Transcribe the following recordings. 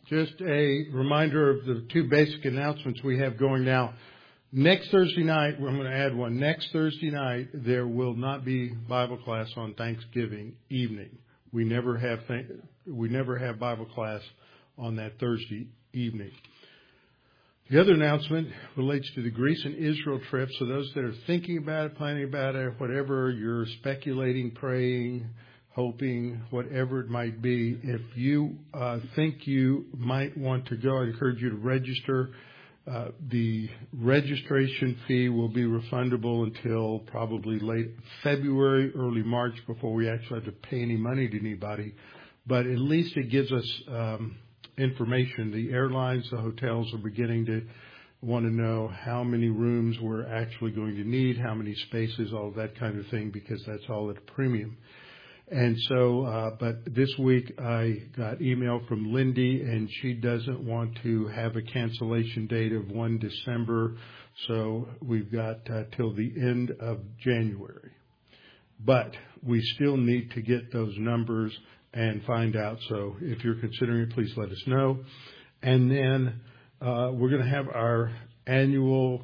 Just a reminder of the two basic announcements we have going now. Next Thursday night, I'm going to add one. Next Thursday night, there will not be Bible class on Thanksgiving evening. We never have Bible class on that Thursday evening. The other announcement relates to the Greece and Israel trip. So those that are thinking about it, planning about it, whatever you're speculating, praying, hoping, whatever it might be, if you think you might want to go, I encourage you to register. The registration fee will be refundable until probably late February, early March, before we actually have to pay any money to anybody. But at least it gives us information. The airlines, the hotels are beginning to want to know how many rooms we're actually going to need, how many spaces, all that kind of thing, because that's all at a premium. And so, but this week I got email from Lindy, and she doesn't want to have a cancellation date of 1 December. So we've got till the end of January. But we still need to get those numbers and find out. So if you're considering it, please let us know. And then we're going to have our annual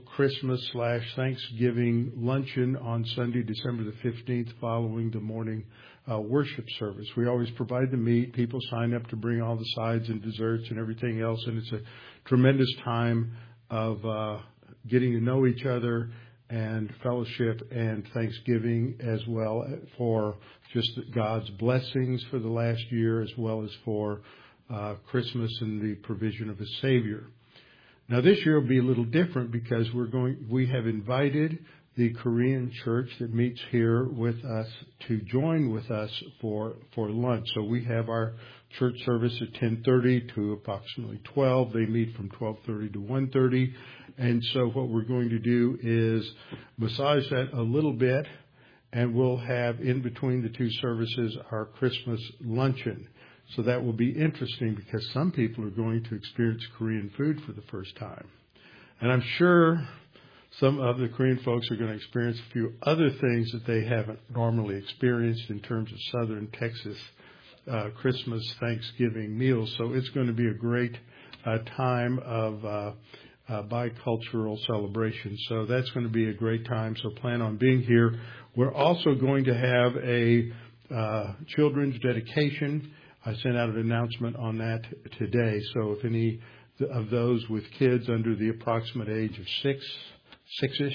Christmas/Thanksgiving luncheon on Sunday, December the 15th, following the morning worship service. We always provide the meat. People sign up to bring all the sides and desserts and everything else. And it's a tremendous time of getting to know each other and fellowship and Thanksgiving, as well for just God's blessings for the last year, as well as for Christmas and the provision of a Savior. Now this year will be a little different because we have invited the Korean church that meets here with us to join with us for lunch. So we have our church service at 10:30 to approximately 12. They meet from 12:30 to 1:30. And so what we're going to do is massage that a little bit, and we'll have in between the two services our Christmas luncheon. So that will be interesting because some people are going to experience Korean food for the first time. And I'm sure some of the Korean folks are going to experience a few other things that they haven't normally experienced in terms of Southern Texas Christmas, Thanksgiving meals. So it's going to be a great time of bicultural celebration. So that's going to be a great time. So plan on being here. We're also going to have a children's dedication. I sent out an announcement on that today. So if any of those with kids under the approximate age of six-ish,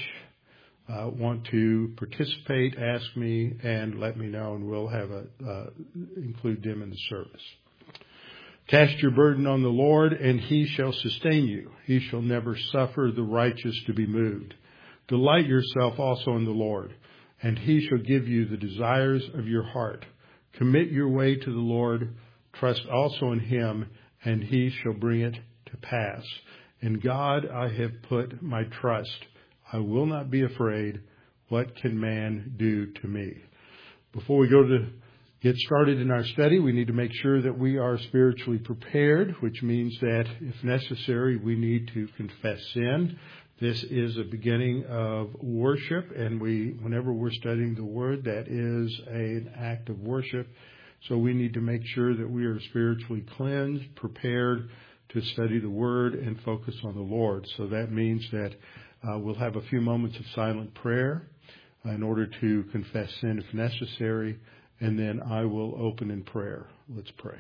want to participate, ask me and let me know, and we'll have include them in the service. Cast your burden on the Lord, and He shall sustain you. He shall never suffer the righteous to be moved. Delight yourself also in the Lord, and He shall give you the desires of your heart. Commit your way to the Lord. Trust also in Him, and He shall bring it to pass. In God I have put my trust. I will not be afraid. What can man do to me? Before we go to get started in our study, we need to make sure that we are spiritually prepared, which means that if necessary, we need to confess sin. This is a beginning of worship, and whenever we're studying the Word, that is an act of worship. So we need to make sure that we are spiritually cleansed, prepared to study the Word and focus on the Lord. So that means that we'll have a few moments of silent prayer in order to confess sin if necessary, and then I will open in prayer. Let's pray.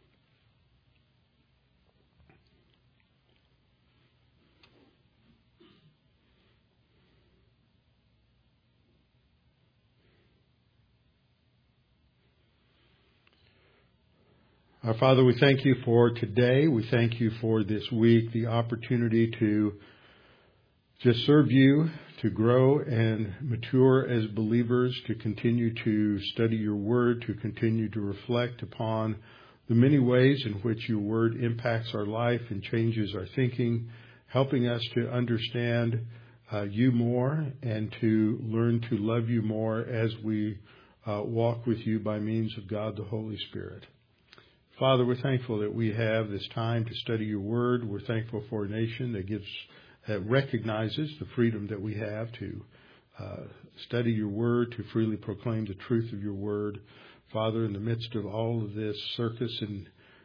Our Father, we thank you for today. We thank you for this week, the opportunity to just serve you, to grow and mature as believers, to continue to study your word, to continue to reflect upon the many ways in which your word impacts our life and changes our thinking, helping us to understand you more and to learn to love you more as we walk with you by means of God the Holy Spirit. Father, we're thankful that we have this time to study your word. We're thankful for a nation that recognizes the freedom that we have to study your word, to freely proclaim the truth of your word. Father, in the midst of all of this circus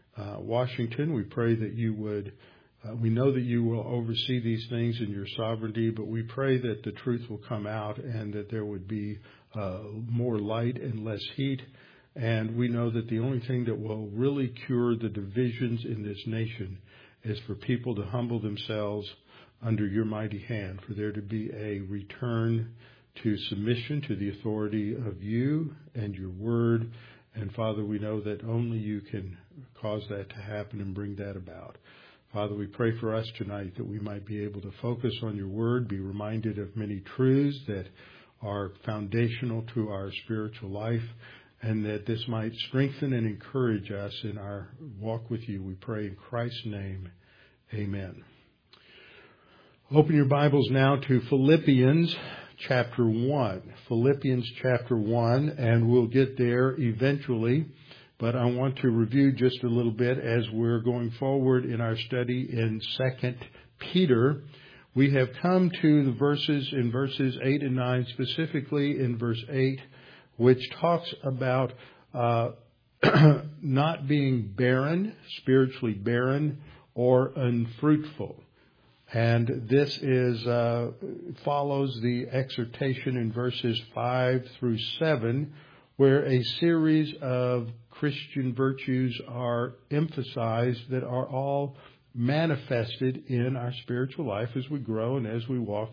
Washington. We pray that you would, we know that you will oversee these things in your sovereignty, but we pray that the truth will come out and that there would be more light and less heat. And we know that the only thing that will really cure the divisions in this nation is for people to humble themselves under your mighty hand, for there to be a return to submission to the authority of you and your word. And Father, we know that only you can cause that to happen and bring that about. Father, we pray for us tonight that we might be able to focus on your word, be reminded of many truths that are foundational to our spiritual life, and that this might strengthen and encourage us in our walk with you. We pray in Christ's name. Amen. Open your Bibles now to Philippians chapter 1. Philippians chapter 1, and we'll get there eventually. But I want to review just a little bit as we're going forward in our study in 2 Peter. We have come to the verses in verses 8 and 9, specifically in verse 8, which talks about not being barren, spiritually barren, or unfruitful. And this is follows the exhortation in verses 5 through 7, where a series of Christian virtues are emphasized that are all manifested in our spiritual life as we grow and as we walk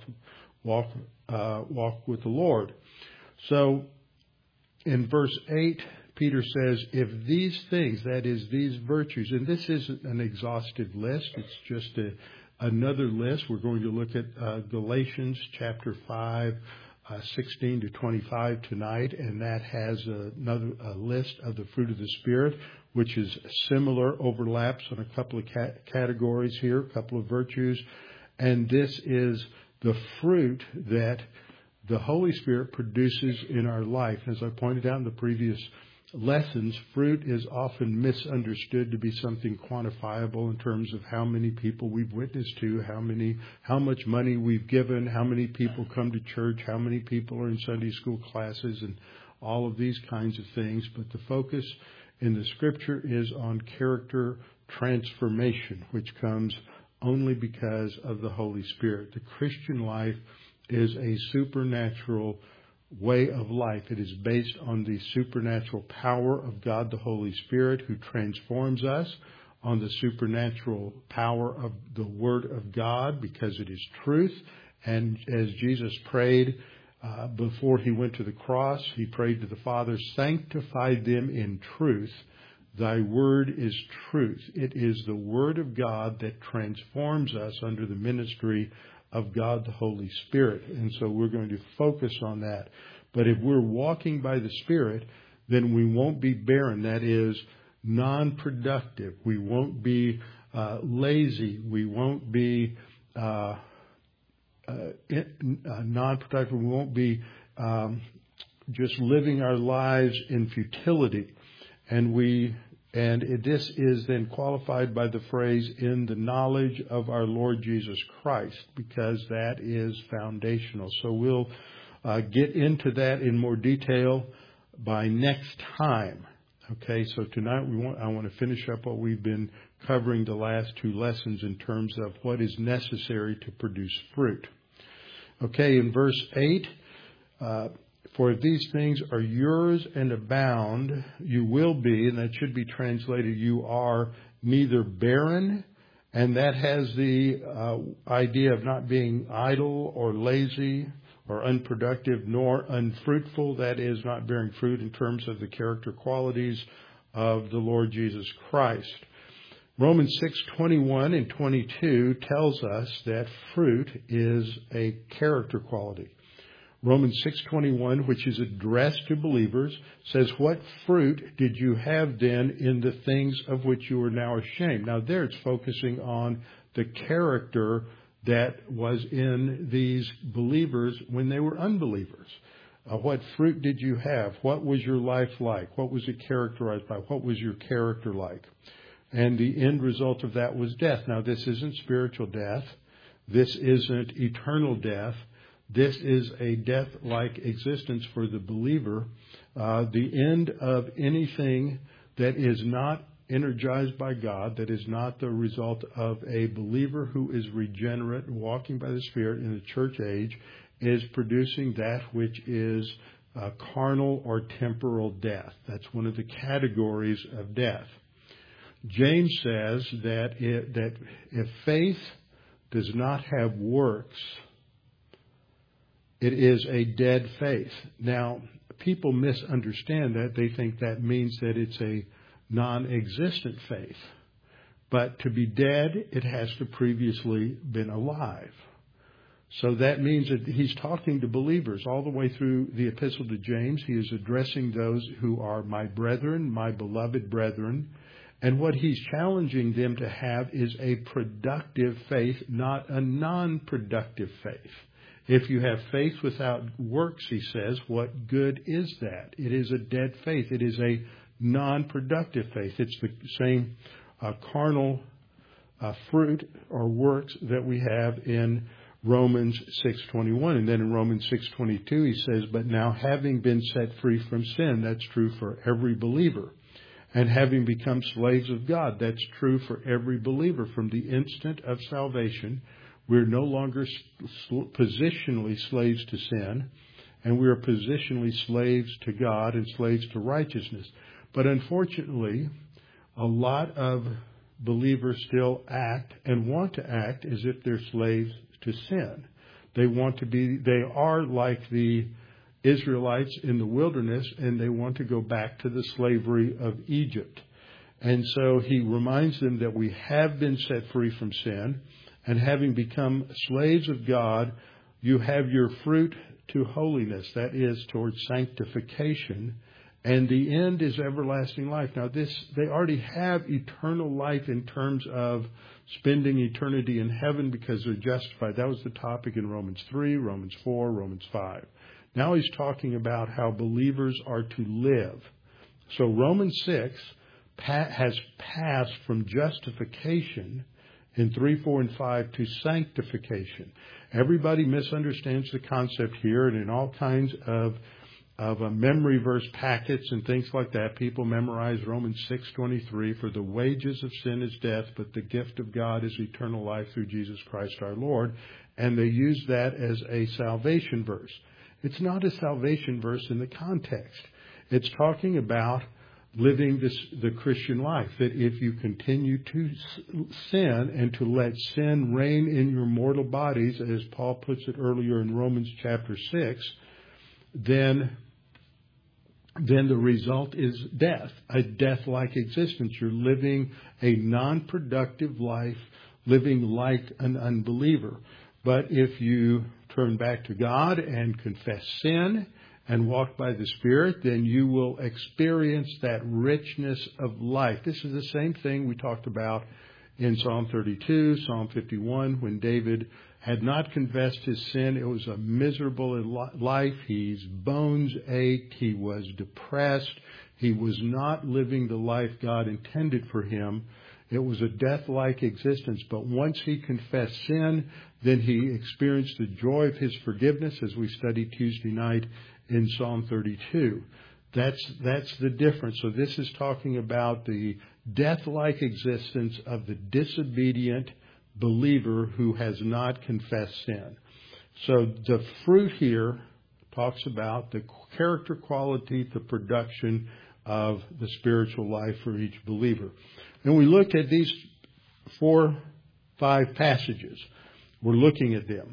with the Lord. So in verse 8, Peter says, if these things, that is, these virtues, and this isn't an exhaustive list, it's just another list. We're going to look at Galatians chapter 5, 16 to 25 tonight, and that has another list of the fruit of the Spirit, which is similar, overlaps on a couple of categories here, a couple of virtues. And this is the fruit that the Holy Spirit produces in our life. As I pointed out in the previous lessons, fruit is often misunderstood to be something quantifiable in terms of how many people we've witnessed to, how much money we've given, how many people come to church, how many people are in Sunday school classes, and all of these kinds of things. But the focus in the Scripture is on character transformation, which comes only because of the Holy Spirit. The Christian life is a supernatural way of life. It is based on the supernatural power of God, the Holy Spirit, who transforms us, on the supernatural power of the Word of God, because it is truth. And as Jesus prayed before he went to the cross, he prayed to the Father, sanctify them in truth. Thy word is truth. It is the Word of God that transforms us under the ministry of God the Holy Spirit. And so we're going to focus on that. But if we're walking by the Spirit, then we won't be barren. That is, non-productive. We won't be lazy. We won't be non-productive. We won't be just living our lives in futility. And this is then qualified by the phrase, in the knowledge of our Lord Jesus Christ, because that is foundational. So we'll get into that in more detail by next time. Okay, so tonight I want to finish up what we've been covering the last two lessons in terms of what is necessary to produce fruit. Okay, in verse 8, for if these things are yours and abound, you will be, and that should be translated, you are neither barren, and that has the idea of not being idle or lazy or unproductive, nor unfruitful, that is, not bearing fruit in terms of the character qualities of the Lord Jesus Christ. Romans 6:21 and 22 tells us that fruit is a character quality. Romans 6:21, which is addressed to believers, says, what fruit did you have then in the things of which you are now ashamed? Now there it's focusing on the character that was in these believers when they were unbelievers. What fruit did you have? What was your life like? What was it characterized by? What was your character like? And the end result of that was death. Now this isn't spiritual death. This isn't eternal death. This is a death-like existence for the believer. The end of anything that is not energized by God, that is not the result of a believer who is regenerate, walking by the Spirit in the church age, is producing that which is carnal or temporal death. That's one of the categories of death. James says that if faith does not have works, it is a dead faith. Now, people misunderstand that. They think that means that it's a non-existent faith. But to be dead, it has to previously been alive. So that means that he's talking to believers all the way through the epistle to James. He is addressing those who are my brethren, my beloved brethren. And what he's challenging them to have is a productive faith, not a non-productive faith. If you have faith without works, he says, what good is that? It is a dead faith. It is a non-productive faith. It's the same carnal fruit or works that we have in Romans 6:21. And then in Romans 6:22, he says, but now having been set free from sin, that's true for every believer. And having become slaves of God, that's true for every believer. From the instant of salvation, we're no longer positionally slaves to sin, and we are positionally slaves to God and slaves to righteousness. But unfortunately, a lot of believers still act and want to act as if they're slaves to sin. They are like the Israelites in the wilderness, and they want to go back to the slavery of Egypt. And so he reminds them that we have been set free from sin, and having become slaves of God, you have your fruit to holiness, that is, towards sanctification, and the end is everlasting life. Now, they already have eternal life in terms of spending eternity in heaven because they're justified. That was the topic in Romans 3, Romans 4, Romans 5. Now he's talking about how believers are to live. So Romans 6 has passed from justification in 3, 4, and 5 to sanctification. Everybody misunderstands the concept here, and in all kinds of memory verse packets and things like that, people memorize Romans 6:23, for the wages of sin is death, but the gift of God is eternal life through Jesus Christ our Lord. And they use that as a salvation verse. It's not a salvation verse in the context. It's talking about living the Christian life, that if you continue to sin and to let sin reign in your mortal bodies, as Paul puts it earlier in Romans chapter 6, then the result is death, a death-like existence. You're living a non-productive life, living like an unbeliever. But if you turn back to God and confess sin and walk by the Spirit, then you will experience that richness of life. This is the same thing we talked about in Psalm 32, Psalm 51, when David had not confessed his sin. It was a miserable life. His bones ached. He was depressed. He was not living the life God intended for him. It was a death-like existence. But once he confessed sin, then he experienced the joy of his forgiveness, as we studied Tuesday night in Psalm 32. That's the difference. So this is talking about the death-like existence of the disobedient believer who has not confessed sin. So the fruit here talks about the character quality, the production of the spiritual life for each believer. And we looked at these 4-5 passages. We're looking at them.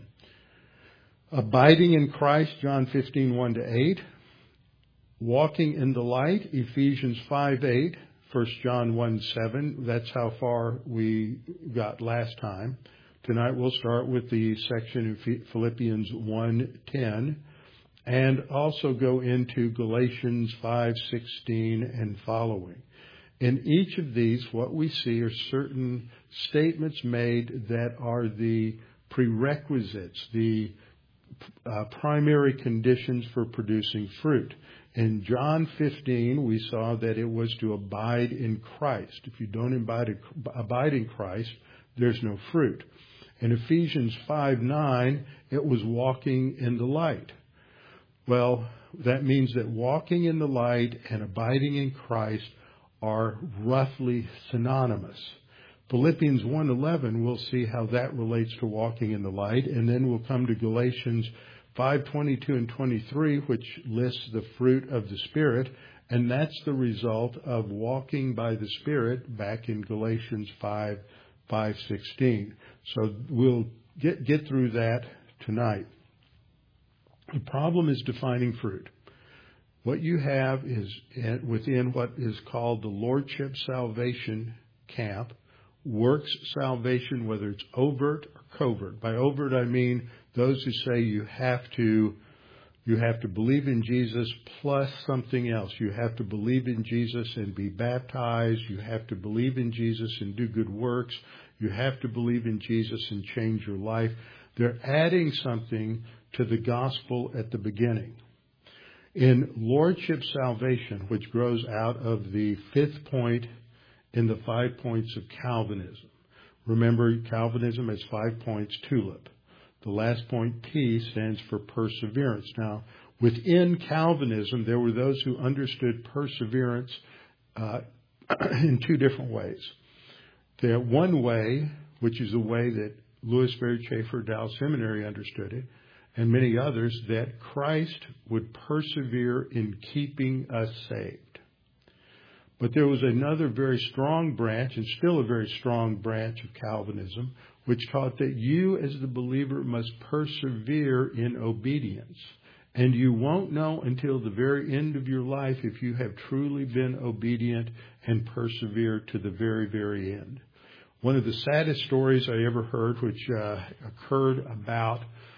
Abiding in Christ, John 15:1-8. Walking in the light, Ephesians 5:8. 1 John 1:7. That's how far we got last time. Tonight we'll start with the section in Philippians 1:10 and also go into Galatians 5:16 and following. In each of these, what we see are certain statements made that are the prerequisites, the primary conditions for producing fruit. In John 15, we saw that it was to abide in Christ. If you don't abide in Christ, there's no fruit. In Ephesians 5:9, it was walking in the light. Well, that means that walking in the light and abiding in Christ are roughly synonymous. Philippians 1:11, we'll see how that relates to walking in the light. And then we'll come to Galatians 5:22 and 23, which lists the fruit of the Spirit. And that's the result of walking by the Spirit back in Galatians 5:16. So we'll get through that tonight. The problem is defining fruit. What you have is within what is called the Lordship Salvation camp, works salvation, whether it's overt or covert. By overt, I mean those who say you have to believe in Jesus plus something else. You have to believe in Jesus and be baptized. You have to believe in Jesus and do good works. You have to believe in Jesus and change your life. They're adding something to the gospel at the beginning. In Lordship Salvation, which grows out of the fifth point in the 5 points of Calvinism. Remember, Calvinism has 5 points, TULIP. The last point, P, stands for perseverance. Now, within Calvinism, there were those who understood perseverance in two different ways. The one way, which is the way that Louis Berry Chafer Dallas Seminary understood it, and many others, that Christ would persevere in keeping us saved. But there was another very strong branch, and still a very strong branch of Calvinism, which taught that you as the believer must persevere in obedience. And you won't know until the very end of your life if you have truly been obedient and persevered to the very, very end. One of the saddest stories I ever heard, which occurred about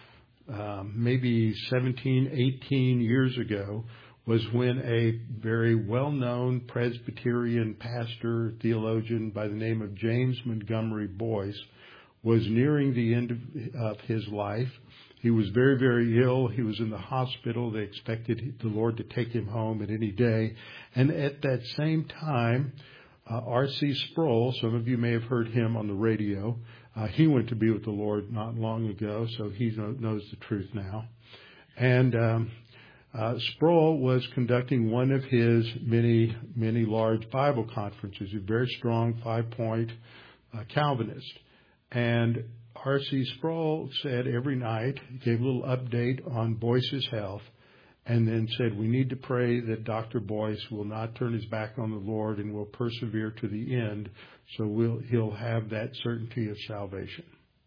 maybe 17, 18 years ago, was when a very well-known Presbyterian pastor, theologian by the name of James Montgomery Boyce was nearing the end of his life. He was very, very ill. He was in the hospital. They expected the Lord to take him home at any day. And at that same time, R.C. Sproul, some of you may have heard him on the radio. He went to be with the Lord not long ago, so he knows the truth now. And Sproul was conducting one of his many, many large Bible conferences, a very strong 5-point Calvinist. And R.C. Sproul said every night, he gave a little update on Boyce's health, and then said, we need to pray that Dr. Boyce will not turn his back on the Lord and will persevere to the end, so he'll have that certainty of salvation.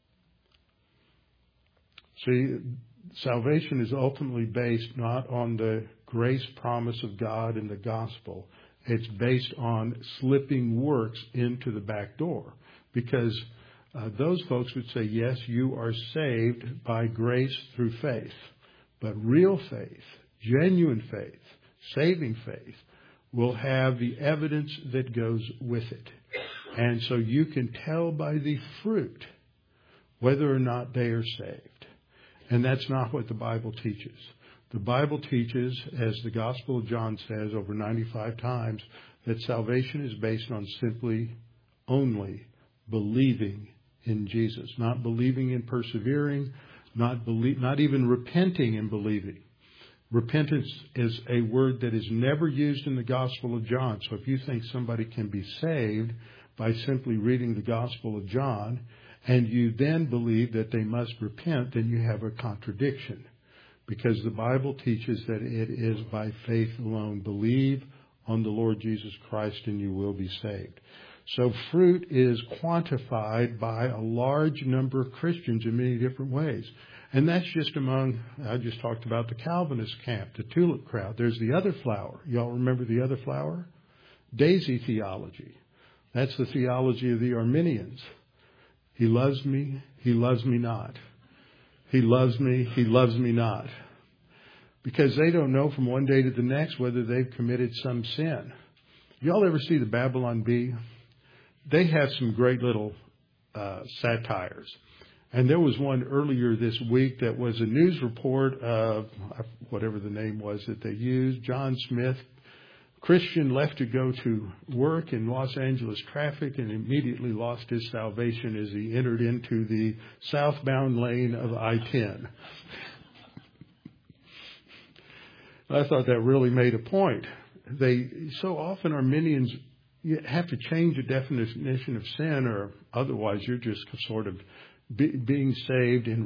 See, salvation is ultimately based not on the grace promise of God in the gospel. It's based on slipping works into the back door, because those folks would say, yes, you are saved by grace through faith. But real faith, genuine faith, saving faith, will have the evidence that goes with it. And so you can tell by the fruit whether or not they are saved. And that's not what the Bible teaches. The Bible teaches, as the Gospel of John says over 95 times, that salvation is based on simply, only believing in Jesus. Not believing and persevering, not even repenting and believing. Repentance is a word that is never used in the Gospel of John. So if you think somebody can be saved by simply reading the Gospel of John, and you then believe that they must repent, then you have a contradiction. Because the Bible teaches that it is by faith alone. Believe on the Lord Jesus Christ and you will be saved. So fruit is quantified by a large number of Christians in many different ways. And that's just among, I just talked about the Calvinist camp, the tulip crowd. There's the other flower. Y'all remember the other flower? Daisy theology. That's the theology of the Arminians. He loves me not. He loves me not. Because they don't know from one day to the next whether they've committed some sin. Y'all ever see the Babylon Bee? They have some great little satires. And there was one earlier this week that was a news report of whatever the name was that they used. John Smith, Christian, left to go to work in Los Angeles traffic and immediately lost his salvation as he entered into the southbound lane of I-10. I thought that really made a point. So often Arminians you have to change the definition of sin, or otherwise you're just sort of being saved and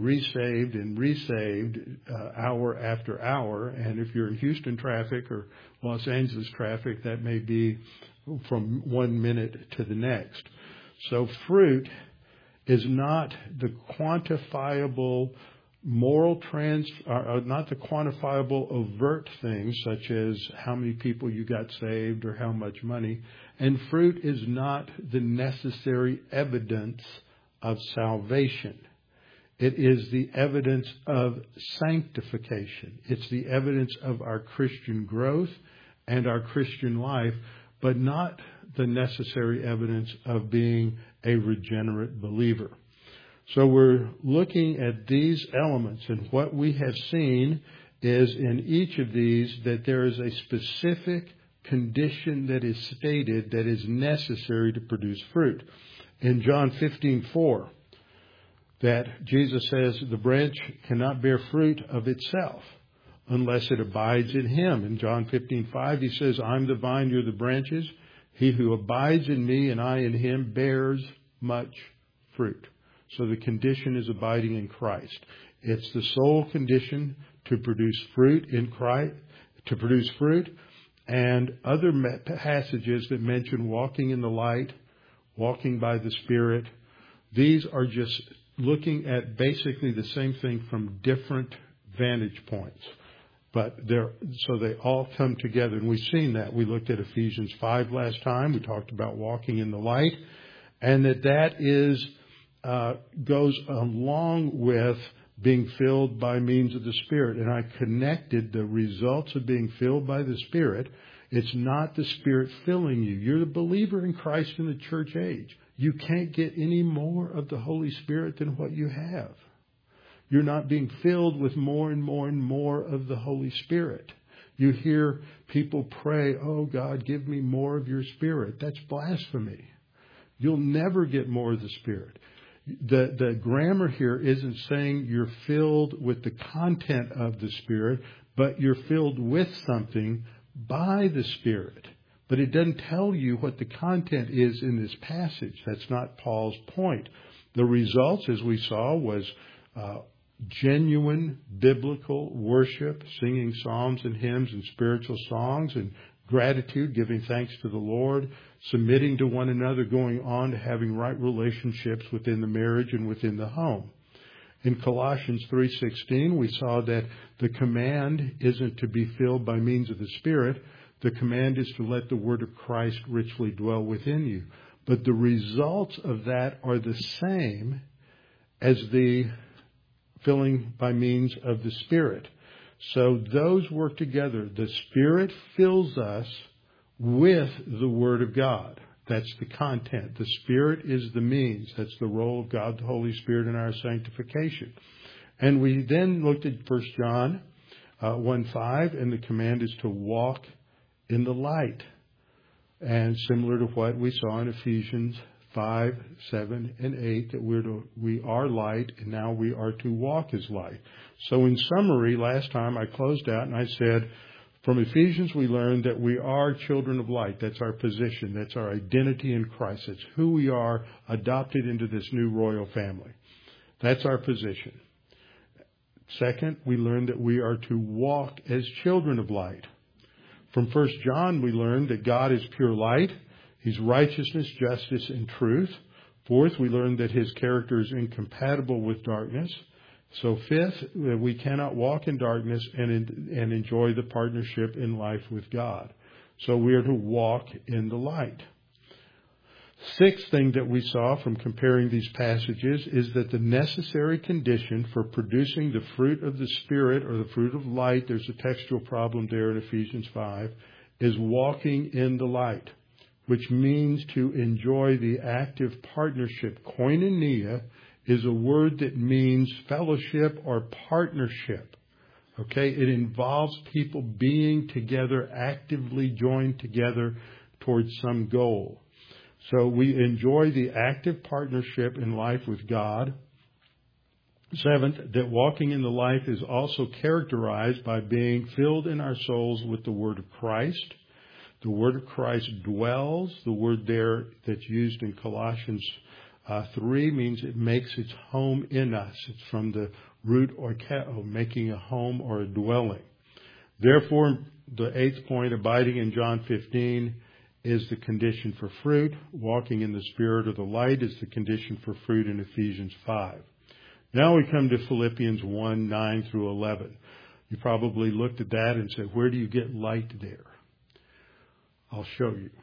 resaved hour after hour. And if you're in Houston traffic or Los Angeles traffic, that may be from 1 minute to the next. So fruit is not the quantifiable moral not the quantifiable overt things such as how many people you got saved or how much money. And fruit is not the necessary evidence of salvation. It is the evidence of sanctification. It's the evidence of our Christian growth and our Christian life, but not the necessary evidence of being a regenerate believer. So we're looking at these elements, and what we have seen is in each of these that there is a specific condition that is stated that is necessary to produce fruit. In John 15:4, that Jesus says the branch cannot bear fruit of itself unless it abides in him. In John 15:5, he says, I'm the vine, you're the branches. He who abides in me and I in him bears much fruit. So the condition is abiding in Christ. It's the sole condition to produce fruit in Christ, to produce fruit. And other passages that mention walking in the light, walking by the Spirit, these are just looking at basically the same thing from different vantage points. But so they all come together, and we've seen that. We looked at Ephesians 5 last time. We talked about walking in the light, and that is goes along with being filled by means of the Spirit. And I connected the results of being filled by the Spirit. It's not the Spirit filling you. You're a believer in Christ in the church age. You can't get any more of the Holy Spirit than what you have. You're not being filled with more and more and more of the Holy Spirit. You hear people pray, oh God, give me more of your Spirit. That's blasphemy. You'll never get more of the Spirit. The grammar here isn't saying you're filled with the content of the Spirit, but you're filled with something by the Spirit. But it doesn't tell you what the content is in this passage. That's not Paul's point. The results, as we saw, was genuine biblical worship, singing psalms and hymns and spiritual songs, and gratitude, giving thanks to the Lord, submitting to one another, going on to having right relationships within the marriage and within the home. In Colossians 3:16, we saw that the command isn't to be filled by means of the Spirit. The command is to let the word of Christ richly dwell within you. But the results of that are the same as the filling by means of the Spirit. So those work together. The Spirit fills us with the Word of God. That's the content. The Spirit is the means. That's the role of God, the Holy Spirit, in our sanctification. And we then looked at 1 John 1:5, and the command is to walk in the light. And similar to what we saw in Ephesians 5, 7, and 8, that we are light, and now we are to walk as light. So in summary, last time I closed out and I said, from Ephesians we learned that we are children of light. That's our position. That's our identity in Christ. That's who we are, adopted into this new royal family. That's our position. Second, we learned that we are to walk as children of light. From 1 John, we learned that God is pure light. He's righteousness, justice, and truth. Fourth, we learned that his character is incompatible with darkness. So fifth, that we cannot walk in darkness and enjoy the partnership in life with God. So we are to walk in the light. Sixth thing that we saw from comparing these passages is that the necessary condition for producing the fruit of the Spirit, or the fruit of light, there's a textual problem there in Ephesians 5, is walking in the light, which means to enjoy the active partnership. Koinonia is a word that means fellowship or partnership. Okay? It involves people being together, actively joined together towards some goal. So we enjoy the active partnership in life with God. Seventh, that walking in the light is also characterized by being filled in our souls with the Word of Christ. The word of Christ dwells. The word there that's used in Colossians 3 means it makes its home in us. It's from the root orkeo, making a home or a dwelling. Therefore, the 8th point, abiding in John 15, is the condition for fruit. Walking in the Spirit or the light is the condition for fruit in Ephesians 5. Now we come to Philippians 1, 9 through 11. You probably looked at that and said, where do you get light there? I'll show you.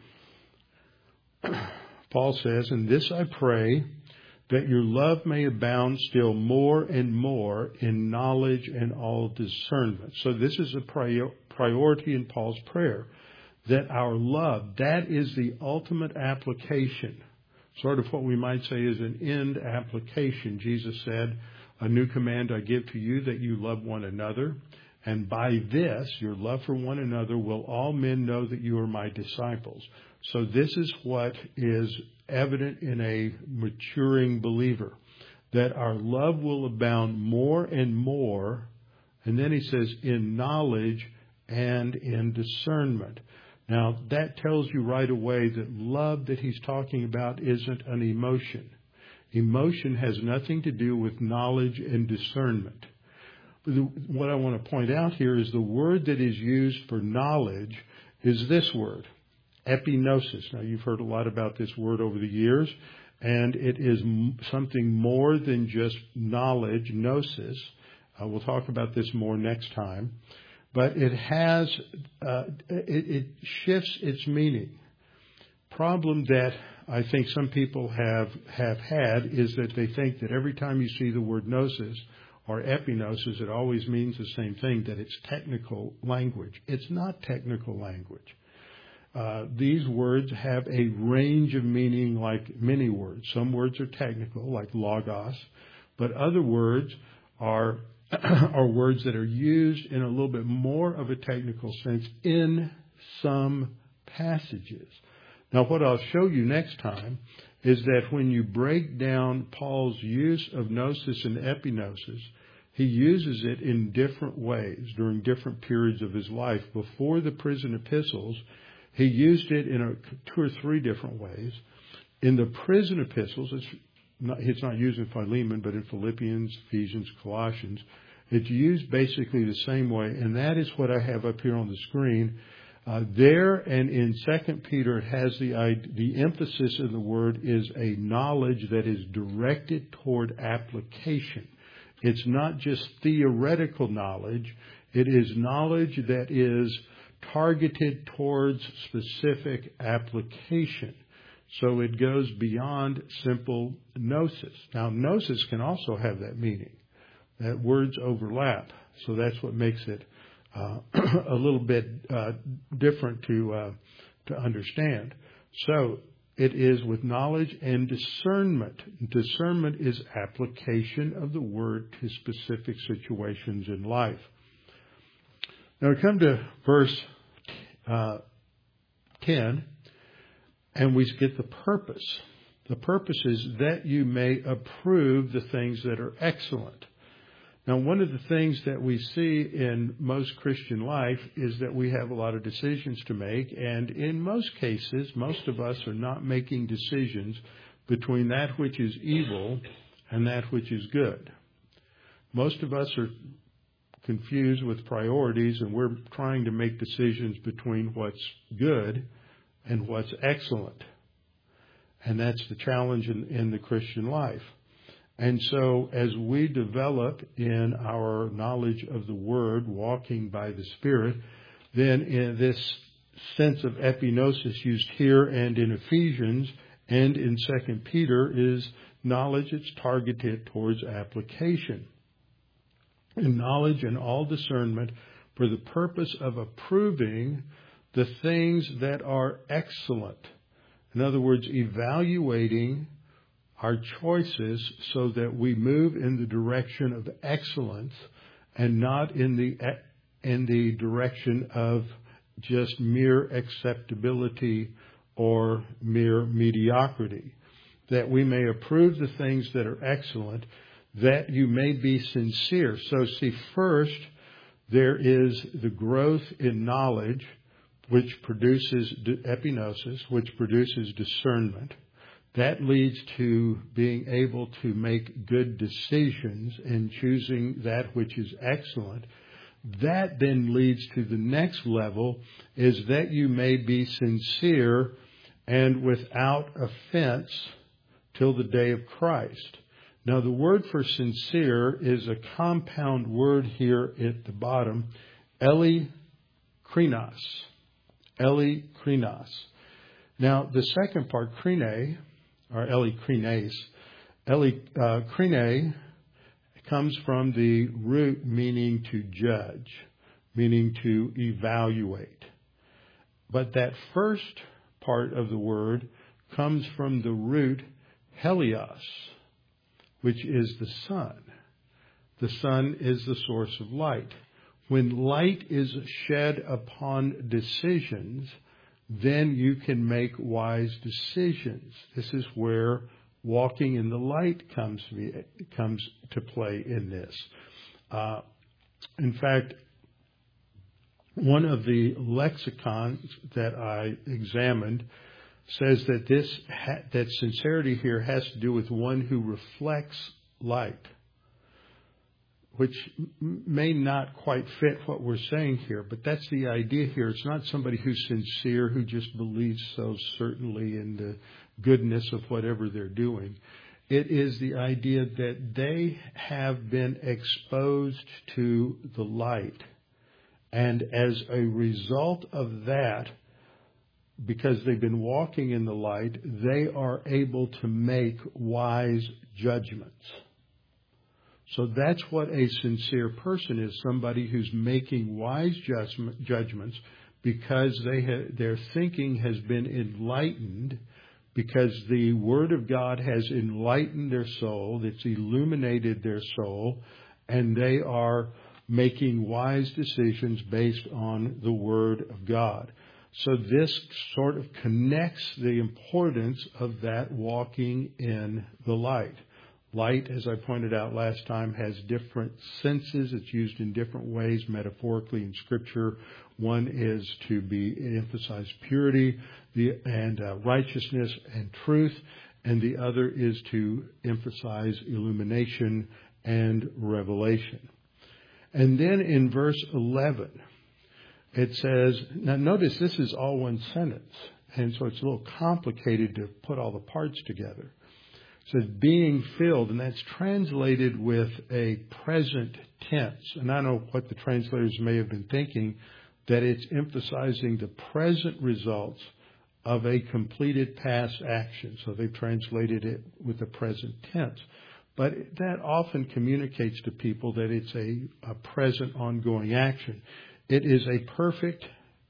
Paul says, "In this I pray, that your love may abound still more and more in knowledge and all discernment." So this is a priority in Paul's prayer, that our love, that is the ultimate application, sort of what we might say is an end application. Jesus said, "A new command I give to you, that you love one another. And by this, your love for one another, will all men know that you are my disciples." So this is what is evident in a maturing believer, that our love will abound more and more. And then he says, in knowledge and in discernment. Now, that tells you right away that love that he's talking about isn't an emotion. Emotion has nothing to do with knowledge and discernment. What I want to point out here is the word that is used for knowledge is this word, epignosis. Now, you've heard a lot about this word over the years, and it is something more than just knowledge, gnosis. We'll talk about this more next time. But it has, it shifts its meaning. Problem that I think some people have had is that they think that every time you see the word gnosis or epignosis, it always means the same thing, that it's technical language. It's not technical language. These words have a range of meaning like many words. Some words are technical, like logos, but other words are words that are used in a little bit more of a technical sense in some passages. Now, what I'll show you next time is that when you break down Paul's use of gnosis and epignosis, he uses it in different ways during different periods of his life. Before the prison epistles, he used it in 2 or 3 different ways. In the prison epistles, it's not used in Philemon, but in Philippians, Ephesians, Colossians, it's used basically the same way, and that is what I have up here on the screen. There and in 2 Peter, it has the emphasis of the word is a knowledge that is directed toward application. It's not just theoretical knowledge. It is knowledge that is targeted towards specific application. So it goes beyond simple gnosis. Now, gnosis can also have that meaning. That words overlap. So that's what makes it a little bit different to understand. So it is with knowledge and discernment. Discernment is application of the word to specific situations in life. Now we come to verse 10, and we get the purpose. The purpose is that you may approve the things that are excellent. Now, one of the things that we see in most Christian life is that we have a lot of decisions to make, and in most cases, most of us are not making decisions between that which is evil and that which is good. Most of us are confused with priorities, and we're trying to make decisions between what's good and what's excellent. And that's the challenge in the Christian life. And so as we develop in our knowledge of the Word, walking by the Spirit, then in this sense of epignosis used here and in Ephesians and in 2 Peter is knowledge that's targeted towards application. And knowledge and all discernment for the purpose of approving the things that are excellent. In other words, evaluating our choices so that we move in the direction of excellence and not in the direction of just mere acceptability or mere mediocrity. That we may approve the things that are excellent, that you may be sincere. So see, first, there is the growth in knowledge which produces epinosis, which produces discernment. That leads to being able to make good decisions and choosing that which is excellent. That then leads to the next level, is that you may be sincere and without offense till the day of Christ. Now, the word for sincere is a compound word here at the bottom, elikrinos. Elikrinos. Now, the second part, krine, or elikrines, krine comes from the root meaning to judge, meaning to evaluate. But that first part of the word comes from the root helios, which is the sun. The sun is the source of light. When light is shed upon decisions, then you can make wise decisions. This is where walking in the light comes to play in this. In fact, one of the lexicons that I examined says that that sincerity here has to do with one who reflects light, which may not quite fit what we're saying here, but that's the idea here. It's not somebody who's sincere, who just believes so certainly in the goodness of whatever they're doing. It is the idea that they have been exposed to the light. And as a result of that, because they've been walking in the light, they are able to make wise judgments. So that's what a sincere person is, somebody who's making wise judgments because their thinking has been enlightened, because the Word of God has enlightened their soul, it's illuminated their soul, and they are making wise decisions based on the Word of God. So this sort of connects the importance of that walking in the light. Light, as I pointed out last time, has different senses. It's used in different ways metaphorically in Scripture. One is to emphasize purity and righteousness and truth, and the other is to emphasize illumination and revelation. And then in verse 11, it says, now notice this is all one sentence, and so it's a little complicated to put all the parts together. It says being filled, and that's translated with a present tense. And I know what the translators may have been thinking, that it's emphasizing the present results of a completed past action. So they've translated it with the present tense. But that often communicates to people that it's a present ongoing action. It is a perfect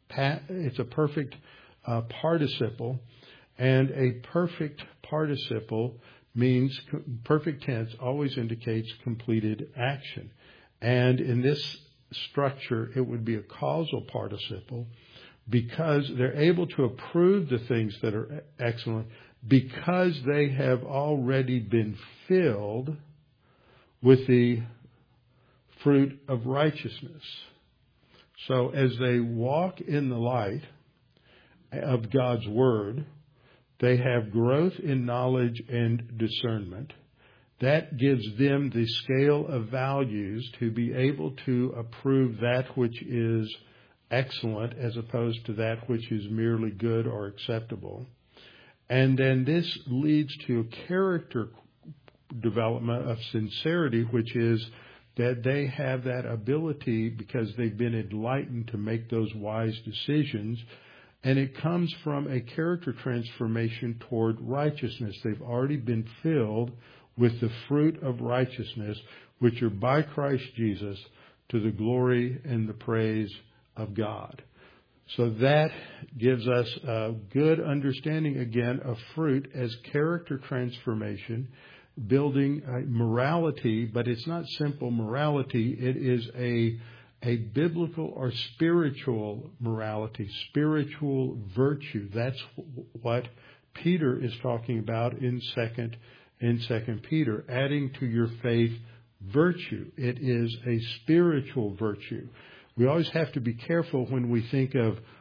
participle, and a perfect participle means perfect tense always indicates completed action. And in this structure, it would be a causal participle because they're able to approve the things that are excellent because they have already been filled with the fruit of righteousness. So as they walk in the light of God's Word, they have growth in knowledge and discernment. That gives them the scale of values to be able to approve that which is excellent as opposed to that which is merely good or acceptable. And then this leads to a character development of sincerity, which is that they have that ability because they've been enlightened to make those wise decisions. And it comes from a character transformation toward righteousness. They've already been filled with the fruit of righteousness, which are by Christ Jesus to the glory and the praise of God. So that gives us a good understanding, again, of fruit as character transformation, building morality, but it's not simple morality. It is a biblical or spiritual morality, spiritual virtue. That's what Peter is talking about in 2 Peter, adding to your faith virtue. It is a spiritual virtue. We always have to be careful when we think of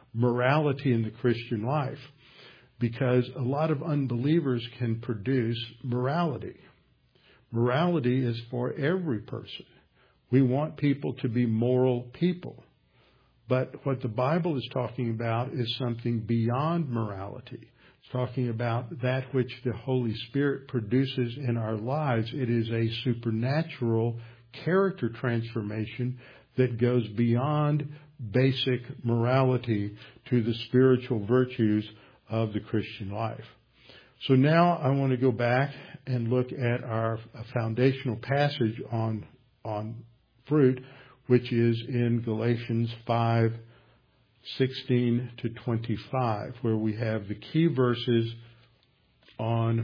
morality in the Christian life, because a lot of unbelievers can produce morality. Morality is for every person. We want people to be moral people. But what the Bible is talking about is something beyond morality. It's talking about that which the Holy Spirit produces in our lives. It is a supernatural character transformation that goes beyond basic morality to the spiritual virtues of the Christian life. So now I want to go back and look at our foundational passage on fruit, which is in Galatians 5:16 to 25, where we have the key verses on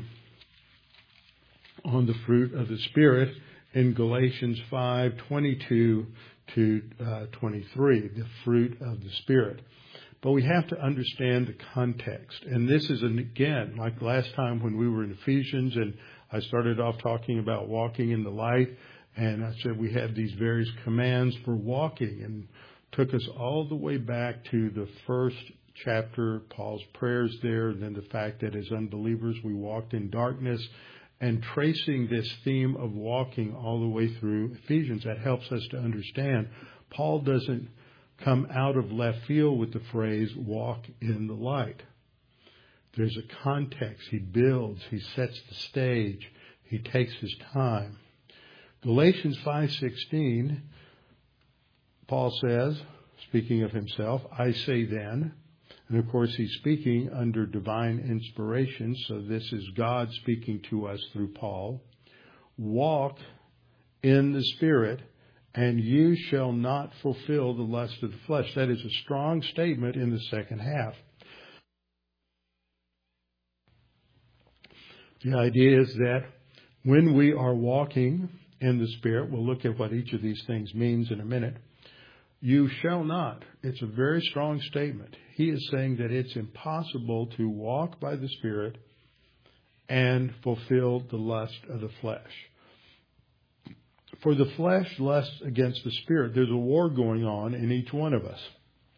the fruit of the Spirit in Galatians 5:22 to 23, the fruit of the Spirit. But we have to understand the context. And this is, again, like last time when we were in Ephesians, and I started off talking about walking in the light, and I said we had these various commands for walking, and took us all the way back to the first chapter, Paul's prayers there, and then the fact that as unbelievers we walked in darkness, and tracing this theme of walking all the way through Ephesians. That helps us to understand Paul doesn't come out of left field with the phrase walk in the light. There's a context. He builds, he sets the stage, he takes his time. Galatians 5:16, Paul says, speaking of himself, I say then, and of course he's speaking under divine inspiration, so this is God speaking to us through Paul, walk in the Spirit, and you shall not fulfill the lust of the flesh. That is a strong statement in the second half. The idea is that when we are walking in the Spirit, we'll look at what each of these things means in a minute, you shall not. It's a very strong statement. He is saying that it's impossible to walk by the Spirit and fulfill the lust of the flesh. For the flesh lusts against the Spirit. There's a war going on in each one of us.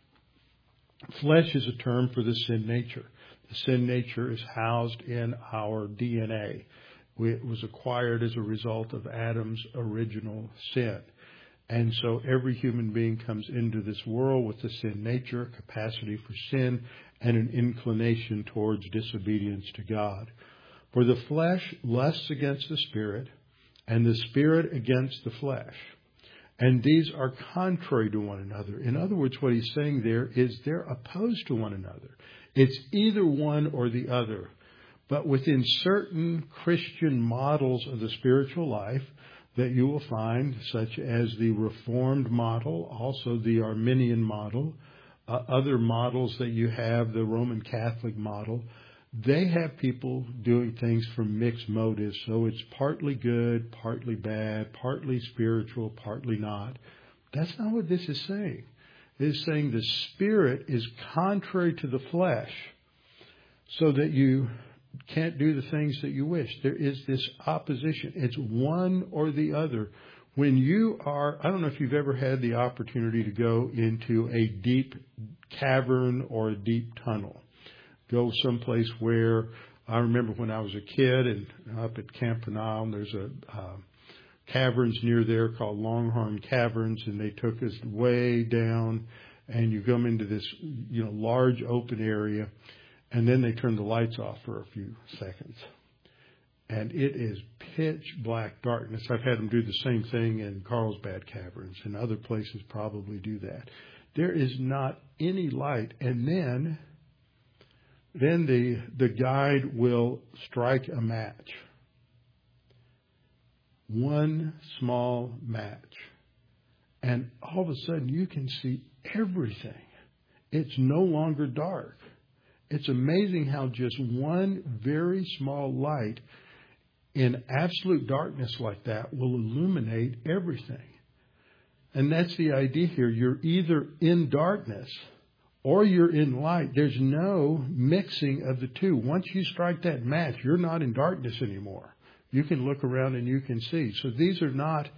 Flesh is a term for the sin nature. The sin nature is housed in our DNA. It was acquired as a result of Adam's original sin. And so every human being comes into this world with the sin nature, capacity for sin, and an inclination towards disobedience to God. For the flesh lusts against the Spirit, and the Spirit against the flesh. And these are contrary to one another. In other words, what he's saying there is they're opposed to one another. It's either one or the other. But within certain Christian models of the spiritual life that you will find, such as the Reformed model, also the Arminian model, other models that you have, the Roman Catholic model, they have people doing things from mixed motives. So it's partly good, partly bad, partly spiritual, partly not. That's not what this is saying. It is saying the Spirit is contrary to the flesh so that you can't do the things that you wish. There is this opposition. It's one or the other. When you are, I don't know if you've ever had the opportunity to go into a deep cavern or a deep tunnel. Go someplace where, I remember when I was a kid and up at Camp Penile, there's a caverns near there called Longhorn Caverns, and they took us way down, and you come into this, large open area, and then they turn the lights off for a few seconds. And it is pitch black darkness. I've had them do the same thing in Carlsbad Caverns, and other places probably do that. There is not any light, and then the guide will strike a match. One small match. And all of a sudden you can see everything. It's no longer dark. It's amazing how just one very small light in absolute darkness like that will illuminate everything. And that's the idea here. You're either in darkness or you're in light. There's no mixing of the two. Once you strike that match, you're not in darkness anymore. You can look around and you can see. So these are not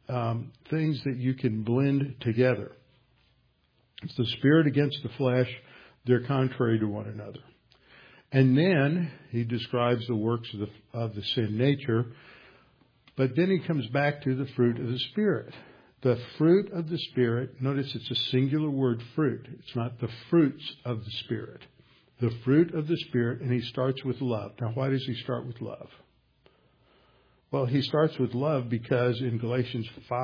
things that you can blend together. It's the Spirit against the flesh. They're contrary to one another. And then he describes the works of the sin nature, but then he comes back to the fruit of the Spirit. The fruit of the Spirit, notice it's a singular word, fruit. It's not the fruits of the Spirit. The fruit of the Spirit, and he starts with love. Now, why does he start with love? Well, he starts with love because in Galatians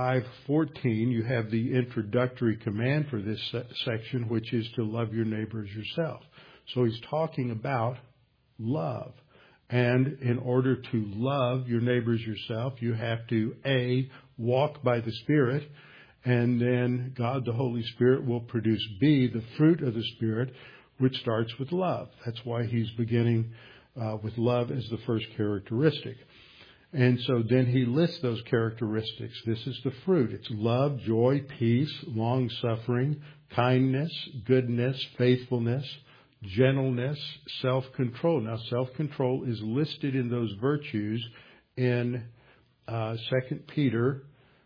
5:14, you have the introductory command for this section, which is to love your neighbor as yourself. So he's talking about love. And in order to love your neighbor as yourself, you have to, A, walk by the Spirit, and then God, the Holy Spirit, will produce, B, the fruit of the Spirit, which starts with love. That's why he's beginning with love as the first characteristic. And so then he lists those characteristics. This is the fruit. It's love, joy, peace, long-suffering, kindness, goodness, faithfulness, gentleness, self-control. Now, self-control is listed in those virtues in 2 Peter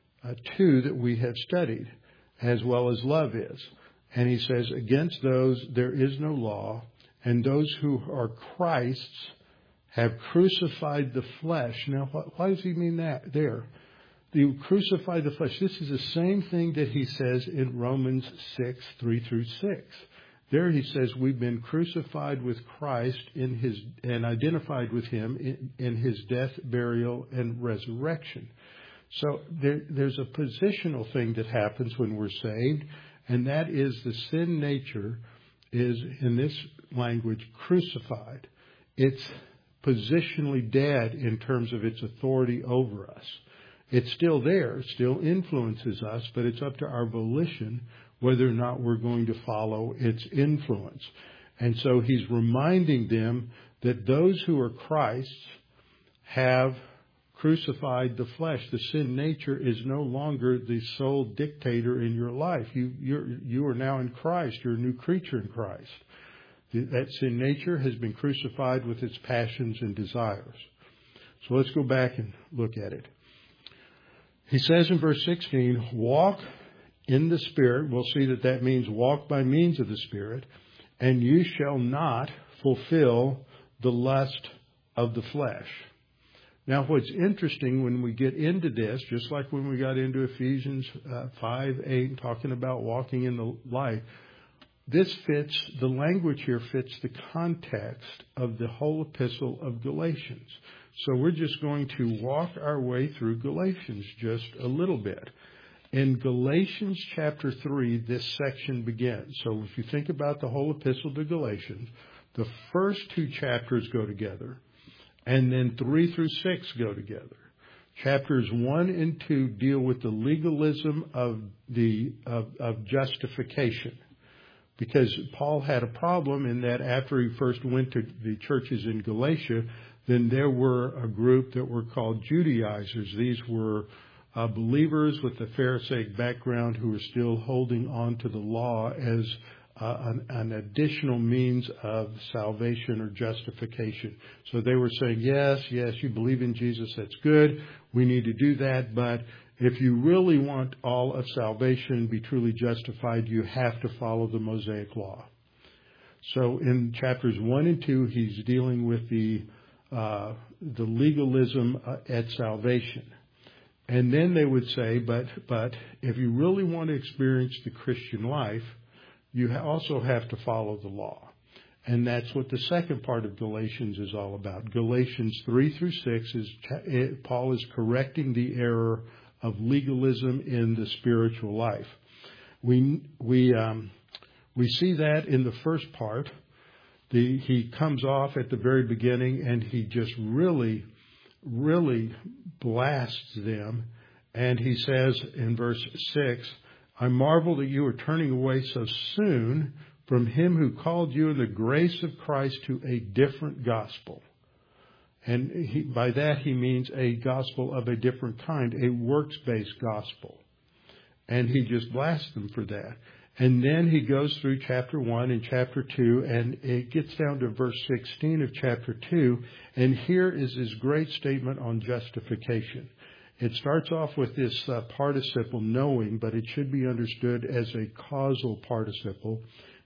2 that we have studied, as well as love is. And he says, against those there is no law, and those who are Christ's have crucified the flesh. Now, why does he mean that there? You crucify the flesh. This is the same thing that he says in Romans 6:3-6. There he says we've been crucified with Christ and identified with him in his death, burial, and resurrection. So there's a positional thing that happens when we're saved, and that is the sin nature is, in this language, crucified. It's positionally dead in terms of its authority over us. It's still there, it still influences us, but it's up to our volition whether or not we're going to follow its influence. And so he's reminding them that those who are Christ's have crucified the flesh. The sin nature is no longer the sole dictator in your life. You are now in Christ. You're a new creature in Christ. That sin nature has been crucified with its passions and desires. So let's go back and look at it. He says in verse 16, walk in the Spirit. We'll see that means walk by means of the Spirit, and you shall not fulfill the lust of the flesh. Now, what's interesting when we get into this, just like when we got into Ephesians 5:8, talking about walking in the light, the language here fits the context of the whole epistle of Galatians. So we're just going to walk our way through Galatians just a little bit. In Galatians chapter 3, this section begins. So if you think about the whole epistle to Galatians, the first two chapters go together, and then 3-6 go together. Chapters 1 and 2 deal with the legalism of justification. Because Paul had a problem in that after he first went to the churches in Galatia, then there were a group that were called Judaizers. These were believers with a Pharisaic background who were still holding on to the law as an additional means of salvation or justification. So they were saying, yes, you believe in Jesus, that's good. We need to do that, but if you really want all of salvation to be truly justified, you have to follow the Mosaic law. So in chapters 1 and 2, he's dealing with the legalism at salvation. And then they would say, but if you really want to experience the Christian life, you also have to follow the law. And that's what the second part of Galatians is all about. Galatians 3-6 Paul is correcting the error of legalism in the spiritual life. We see that in the first part. He comes off at the very beginning and he just really blasts them. And he says in verse 6, I marvel that you are turning away so soon from him who called you in the grace of Christ to a different gospel. And by that he means a gospel of a different kind, a works-based gospel. And he just blasts them for that. And then he goes through chapter 1 and chapter 2, and it gets down to verse 16 of chapter 2. And here is his great statement on justification. It starts off with this participle knowing, but it should be understood as a causal participle.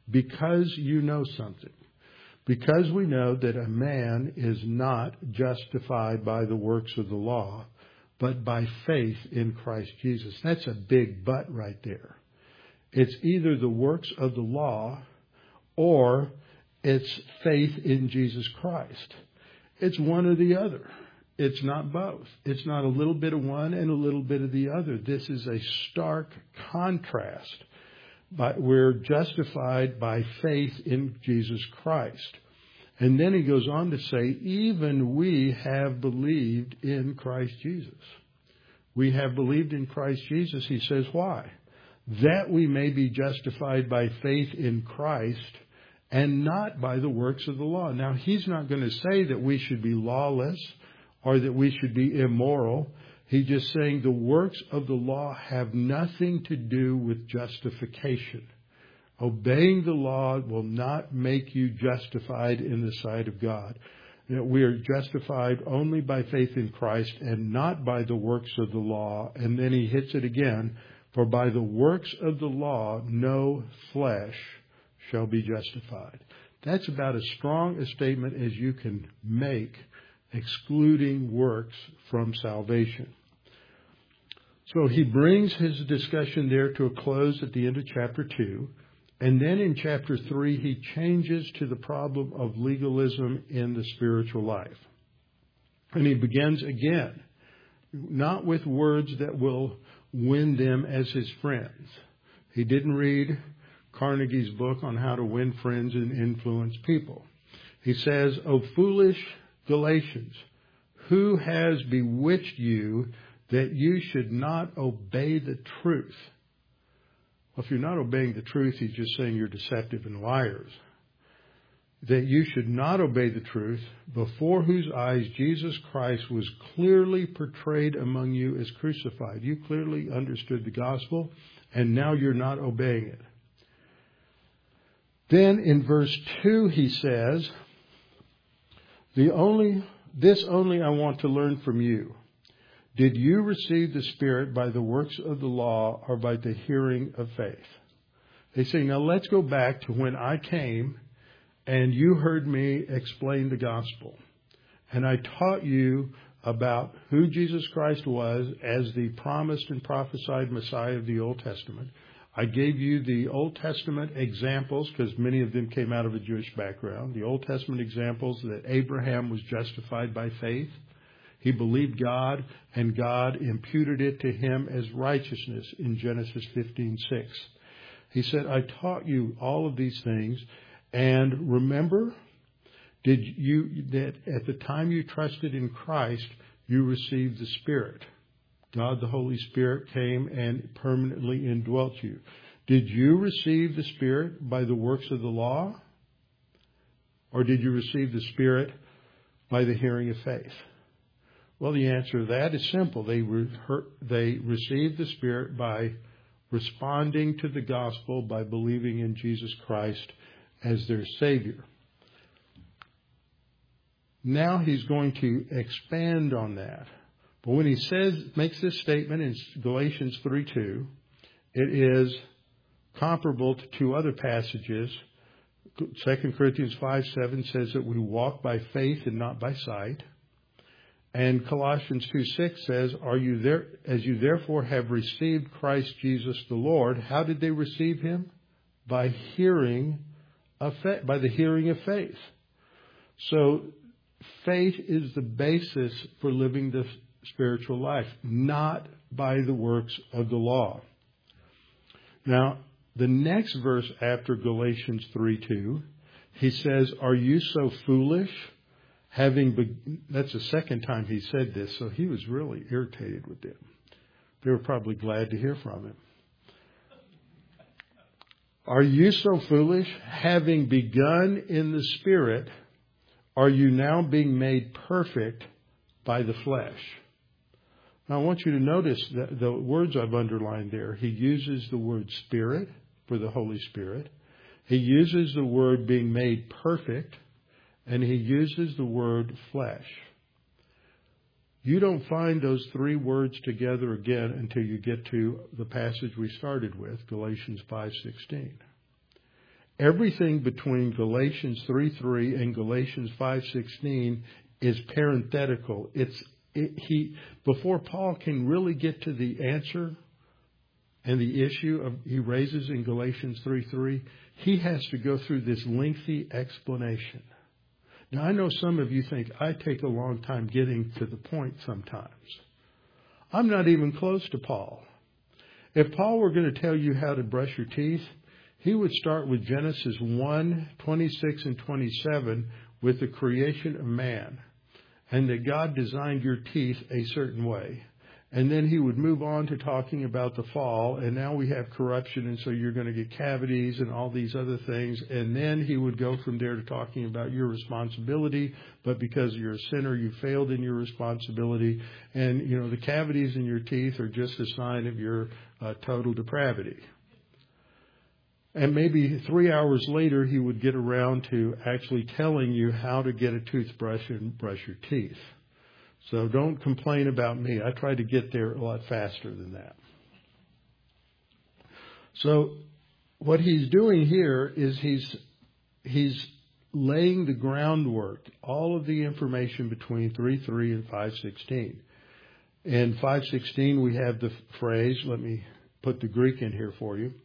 because you know something. Because we know that a man is not justified by the works of the law, but by faith in Christ Jesus. That's a big but right there. It's either the works of the law or it's faith in Jesus Christ. It's one or the other. It's not both. It's not a little bit of one and a little bit of the other. This is a stark contrast. But we're justified by faith in Jesus Christ. And then he goes on to say, even we have believed in Christ Jesus. We have believed in Christ Jesus. He says, why? That we may be justified by faith in Christ and not by the works of the law. Now, he's not going to say that we should be lawless or that we should be immoral. He's just saying the works of the law have nothing to do with justification. Obeying the law will not make you justified in the sight of God. We are justified only by faith in Christ and not by the works of the law. And then he hits it again. For by the works of the law, no flesh shall be justified. That's about as strong a statement as you can make, excluding works from salvation. So he brings his discussion there to a close at the end of chapter 2. And then in chapter 3, he changes to the problem of legalism in the spiritual life. And he begins again, not with words that will win them as his friends. He didn't read Carnegie's book on how to win friends and influence people. He says, O foolish Galatians, who has bewitched you that you should not obey the truth? Well, if you're not obeying the truth, he's just saying you're deceptive and liars. That you should not obey the truth, before whose eyes Jesus Christ was clearly portrayed among you as crucified. You clearly understood the gospel, and now you're not obeying it. Then in verse 2 he says, this only I want to learn from you. Did you receive the Spirit by the works of the law or by the hearing of faith? They say, now let's go back to when I came and you heard me explain the gospel. And I taught you about who Jesus Christ was as the promised and prophesied Messiah of the Old Testament. I gave you the Old Testament examples, because many of them came out of a Jewish background. The Old Testament examples that Abraham was justified by faith. He believed God, and God imputed it to him as righteousness in Genesis 15:6. He said, I taught you all of these things, and remember, that at the time you trusted in Christ, you received the Spirit. God, the Holy Spirit, came and permanently indwelt you. Did you receive the Spirit by the works of the law? Or did you receive the Spirit by the hearing of faith? Well, the answer to that is simple. They received the Spirit by responding to the gospel, by believing in Jesus Christ as their Savior. Now he's going to expand on that. But when he makes this statement in Galatians 3:2, it is comparable to two other passages. 2 Corinthians 5:7 says that we walk by faith and not by sight. And Colossians 2:6 says, as you therefore have received Christ Jesus the Lord, how did they receive him? By the hearing of faith. So faith is the basis for living the spiritual life, not by the works of the law. Now, the next verse after Galatians 3:2, he says, are you so foolish? That's the second time he said this, so he was really irritated with them. They were probably glad to hear from him. Are you so foolish? Having begun in the Spirit, are you now being made perfect by the flesh? Now, I want you to notice that the words I've underlined there. He uses the word Spirit for the Holy Spirit. He uses the word being made perfect. And he uses the word flesh. You don't find those three words together again until you get to the passage we started with, Galatians 5:16. Everything between Galatians 3:3 and Galatians 5:16 is parenthetical. Before Paul can really get to the answer and the issue he raises in Galatians 3:3, he has to go through this lengthy explanation. Now, I know some of you think I take a long time getting to the point sometimes. I'm not even close to Paul. If Paul were going to tell you how to brush your teeth, he would start with Genesis 1:26 and 27 with the creation of man, and that God designed your teeth a certain way. And then he would move on to talking about the fall, and now we have corruption, and so you're going to get cavities and all these other things. And then he would go from there to talking about your responsibility, but because you're a sinner, you failed in your responsibility. And, the cavities in your teeth are just a sign of your total depravity. And maybe 3 hours later, he would get around to actually telling you how to get a toothbrush and brush your teeth. So don't complain about me. I try to get there a lot faster than that. So what he's doing here is he's laying the groundwork, all of the information between 3:3 and 5:16. In 5:16, we have the phrase, let me put the Greek in here for you.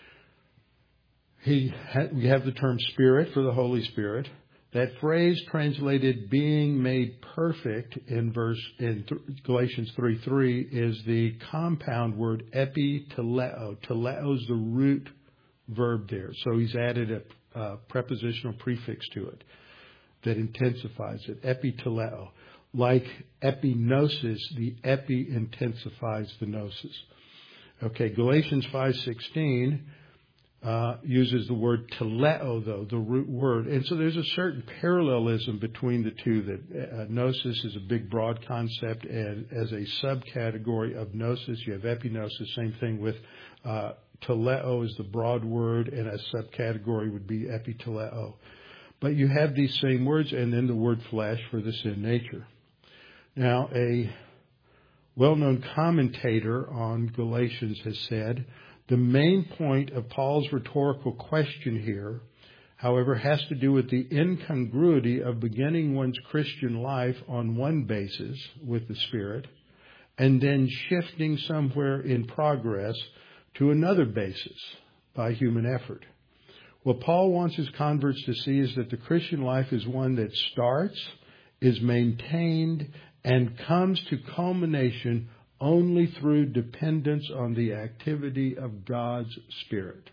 We have the term Spirit for the Holy Spirit. That phrase translated being made perfect in Galatians 3:3 is the compound word epiteleo. Teleo is the root verb there. So he's added a prepositional prefix to it that intensifies it. Epiteleo. Like epinosis, the epi intensifies the gnosis. Okay, Galatians 5:16 uses the word teleo, though, the root word. And so there's a certain parallelism between the two, that gnosis is a big, broad concept, and as a subcategory of gnosis, you have epinosis. Same thing with teleo is the broad word, and a subcategory would be epiteleo. But you have these same words, and then the word flesh for the sin nature. Now, a well-known commentator on Galatians has said, the main point of Paul's rhetorical question here, however, has to do with the incongruity of beginning one's Christian life on one basis with the Spirit and then shifting somewhere in progress to another basis by human effort. What Paul wants his converts to see is that the Christian life is one that starts, is maintained, and comes to culmination only through dependence on the activity of God's Spirit.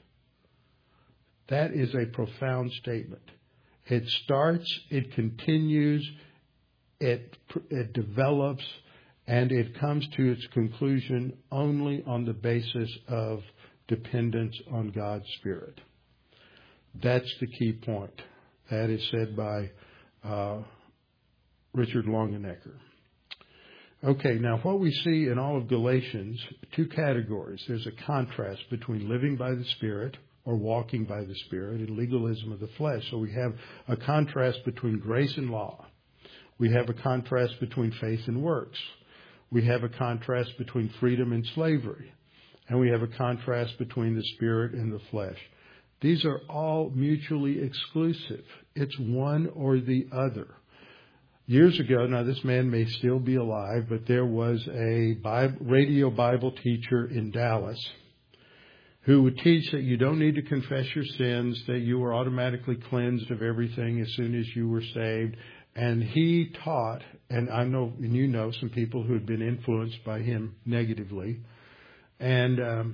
That is a profound statement. It starts, it continues, it develops, and it comes to its conclusion only on the basis of dependence on God's Spirit. That's the key point. That is said by Richard Longenecker. Okay, now what we see in all of Galatians, two categories. There's a contrast between living by the Spirit or walking by the Spirit and legalism of the flesh. So we have a contrast between grace and law. We have a contrast between faith and works. We have a contrast between freedom and slavery. And we have a contrast between the Spirit and the flesh. These are all mutually exclusive. It's one or the other. Years ago, now this man may still be alive, but there was a radio Bible teacher in Dallas who would teach that you don't need to confess your sins, that you were automatically cleansed of everything as soon as you were saved. And he taught, and I know, and you know, some people who had been influenced by him negatively, and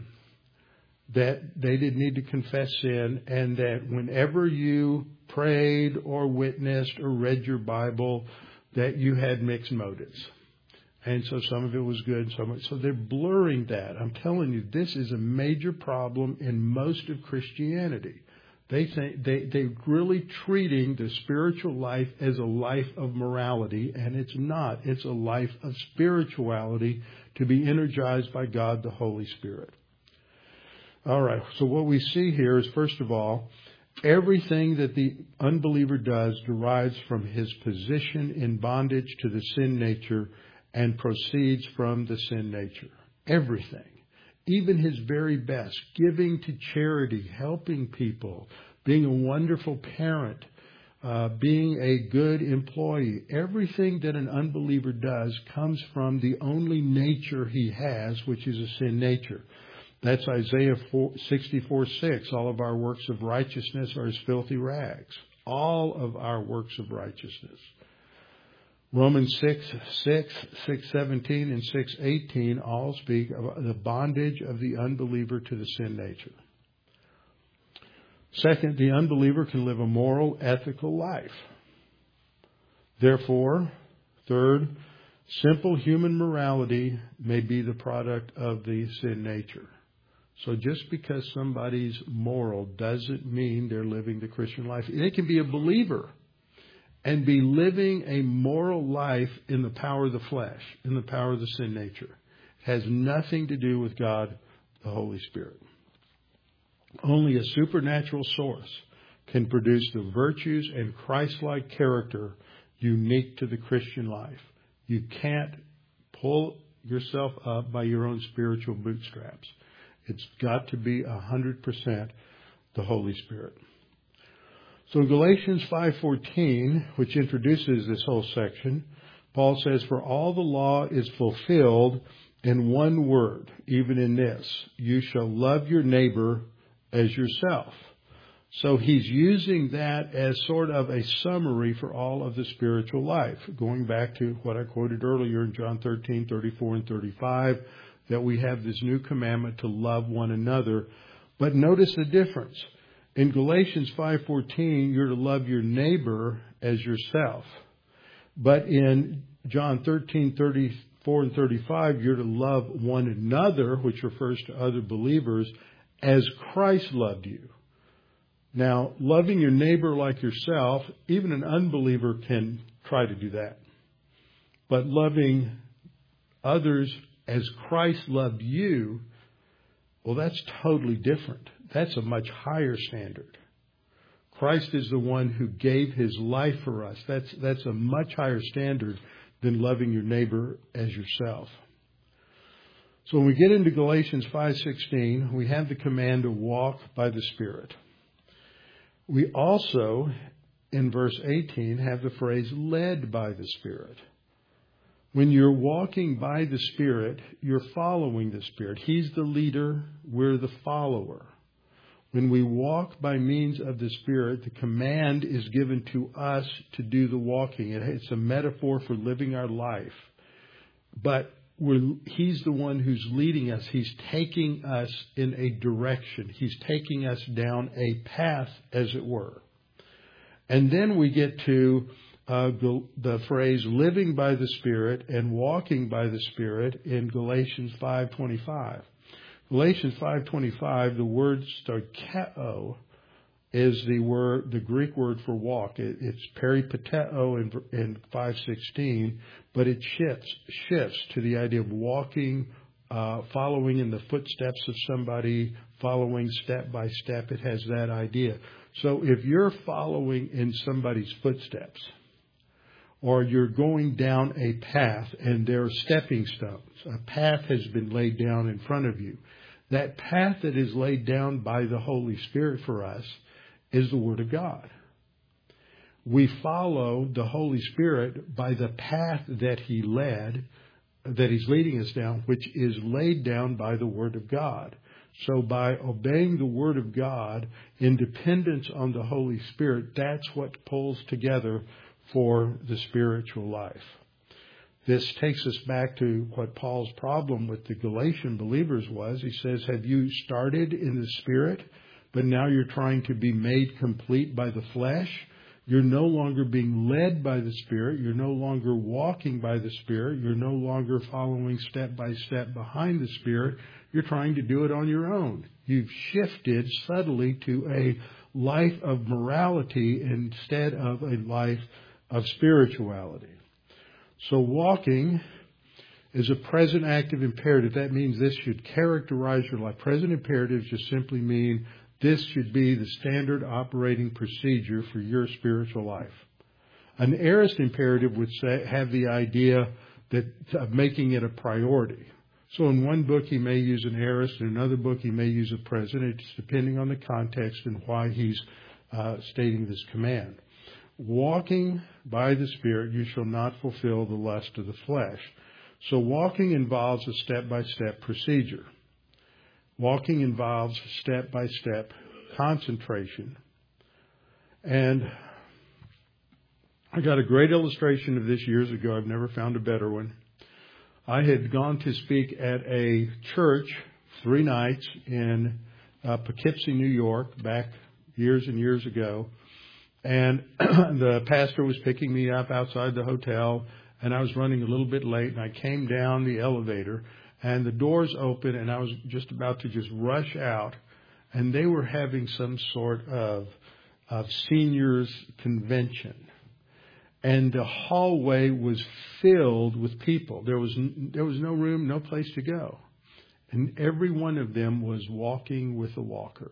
that they didn't need to confess sin, and that whenever you prayed or witnessed or read your Bible, that you had mixed motives. And so some of it was good, so they're blurring that. I'm telling you, this is a major problem in most of Christianity. They think they're really treating the spiritual life as a life of morality, and it's not. It's a life of spirituality to be energized by God, the Holy Spirit. All right, so what we see here is, first of all, everything that the unbeliever does derives from his position in bondage to the sin nature and proceeds from the sin nature. Everything. Even his very best. Giving to charity, helping people, being a wonderful parent, being a good employee. Everything that an unbeliever does comes from the only nature he has, which is a sin nature. That's Isaiah 64:6. All of our works of righteousness are as filthy rags. All of our works of righteousness. Romans 6:6, 6:17, and 6:18 all speak of the bondage of the unbeliever to the sin nature. Second, the unbeliever can live a moral, ethical life. Therefore, third, simple human morality may be the product of the sin nature. So just because somebody's moral doesn't mean they're living the Christian life. They can be a believer and be living a moral life in the power of the flesh, in the power of the sin nature. It has nothing to do with God, the Holy Spirit. Only a supernatural source can produce the virtues and Christ-like character unique to the Christian life. You can't pull yourself up by your own spiritual bootstraps. It's got to be 100% the Holy Spirit. So in Galatians 5:14, which introduces this whole section, Paul says, "For all the law is fulfilled in one word, even in this, you shall love your neighbor as yourself." So he's using that as sort of a summary for all of the spiritual life, going back to what I quoted earlier in John 13:34 and 35, that we have this new commandment to love one another. But notice the difference. In Galatians 5:14, you're to love your neighbor as yourself. But in John 13:34 and 35, you're to love one another, which refers to other believers, as Christ loved you. Now, loving your neighbor like yourself, even an unbeliever can try to do that. But loving others as Christ loved you, well, that's totally different. That's a much higher standard. Christ is the one who gave his life for us. That's a much higher standard than loving your neighbor as yourself. So when we get into Galatians 5:16, we have the command to walk by the Spirit. We also, in verse 18, have the phrase led by the Spirit. When you're walking by the Spirit, you're following the Spirit. He's the leader, we're the follower. When we walk by means of the Spirit, the command is given to us to do the walking. It's a metaphor for living our life. But He's the one who's leading us. He's taking us in a direction. He's taking us down a path, as it were. And then we get to the phrase living by the Spirit and walking by the Spirit in Galatians 5:25. Galatians 5:25, the word starkeo is the Greek word for walk. It's peripateo in 5:16, but it shifts to the idea of walking, following in the footsteps of somebody, following step by step. It has that idea. So if you're following in somebody's footsteps, or you're going down a path and there are stepping stones, a path has been laid down in front of you. That path that is laid down by the Holy Spirit for us is the Word of God. We follow the Holy Spirit by the path that He's leading us down, which is laid down by the Word of God. So by obeying the Word of God in dependence on the Holy Spirit, that's what pulls together for the spiritual life. This takes us back to what Paul's problem with the Galatian believers was. He says, have you started in the Spirit, but now you're trying to be made complete by the flesh? You're no longer being led by the Spirit. You're no longer walking by the Spirit. You're no longer following step by step behind the Spirit. You're trying to do it on your own. You've shifted subtly to a life of morality instead of a life of spirituality. So walking is a present active imperative. That means this should characterize your life. Present imperatives just simply mean this should be the standard operating procedure for your spiritual life. An aorist imperative would have the idea of making it a priority. So in one book he may use an aorist, in another book he may use a present. It's depending on the context and why he's stating this command. Walking by the Spirit, you shall not fulfill the lust of the flesh. So walking involves a step-by-step procedure. Walking involves step-by-step concentration. And I got a great illustration of this years ago. I've never found a better one. I had gone to speak at a church 3 nights in Poughkeepsie, New York, back years and years ago. And the pastor was picking me up outside the hotel, and I was running a little bit late, and I came down the elevator, and the doors opened, and I was just about to just rush out, and they were having some sort of seniors convention. And the hallway was filled with people. There was no room, no place to go. And every one of them was walking with a walker.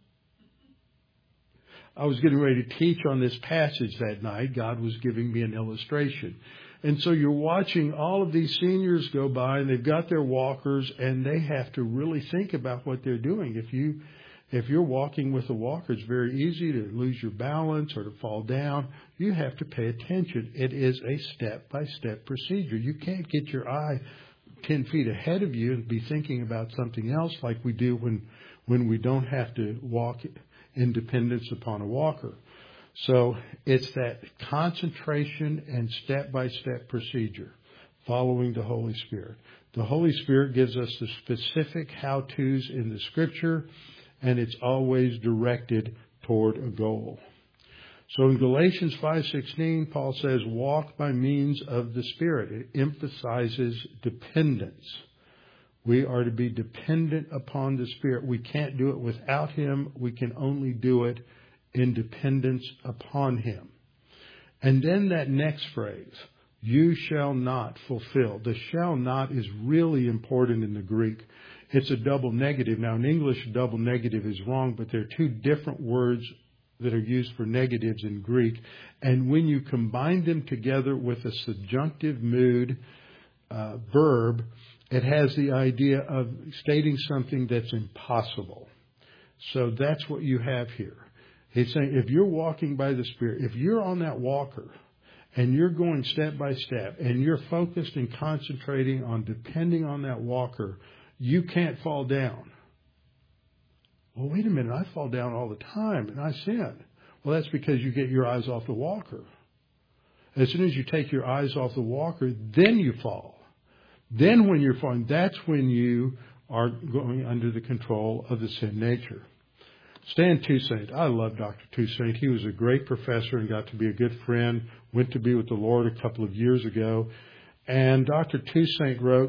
I was getting ready to teach on this passage that night. God was giving me an illustration. And so you're watching all of these seniors go by, and they've got their walkers, and they have to really think about what they're doing. If you're walking with a walker, it's very easy to lose your balance or to fall down. You have to pay attention. It is a step-by-step procedure. You can't get your eye 10 feet ahead of you and be thinking about something else like we do when we don't have to walk in dependence upon a walker. So it's that concentration and step-by-step procedure following the Holy Spirit. The Holy Spirit gives us the specific how-tos in the Scripture, and it's always directed toward a goal. So in Galatians 5:16, Paul says, walk by means of the Spirit. It emphasizes dependence. We are to be dependent upon the Spirit. We can't do it without Him. We can only do it in dependence upon Him. And then that next phrase, you shall not fulfill. The shall not is really important in the Greek. It's a double negative. Now, in English, double negative is wrong, but there are 2 different words that are used for negatives in Greek. And when you combine them together with a subjunctive mood verb, it has the idea of stating something that's impossible. So that's what you have here. He's saying if you're walking by the Spirit, if you're on that walker and you're going step by step and you're focused and concentrating on depending on that walker, you can't fall down. Well, wait a minute, I fall down all the time and I sin. Well, that's because you get your eyes off the walker. As soon as you take your eyes off the walker, then you fall. Then when you're falling, that's when you are going under the control of the sin nature. Stan Toussaint. I love Dr. Toussaint. He was a great professor and got to be a good friend. Went to be with the Lord a couple of years ago. And Dr. Toussaint wrote,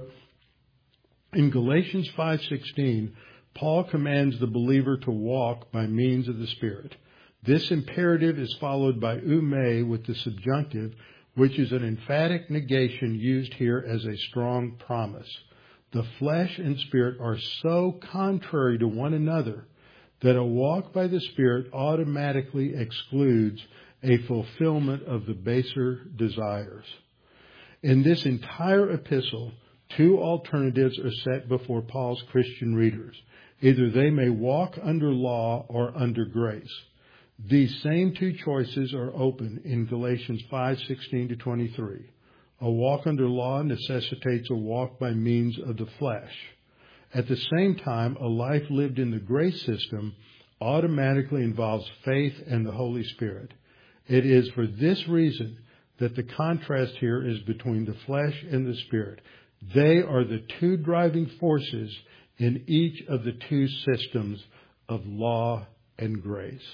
in Galatians 5:16, Paul commands the believer to walk by means of the Spirit. This imperative is followed by ume with the subjunctive, which is an emphatic negation used here as a strong promise. The flesh and spirit are so contrary to one another that a walk by the Spirit automatically excludes a fulfillment of the baser desires. In this entire epistle, 2 alternatives are set before Paul's Christian readers. Either they may walk under law or under grace. These same 2 choices are open in Galatians 5:16-23. A walk under law necessitates a walk by means of the flesh. At the same time, a life lived in the grace system automatically involves faith and the Holy Spirit. It is for this reason that the contrast here is between the flesh and the Spirit. They are the 2 driving forces in each of the 2 systems of law and grace.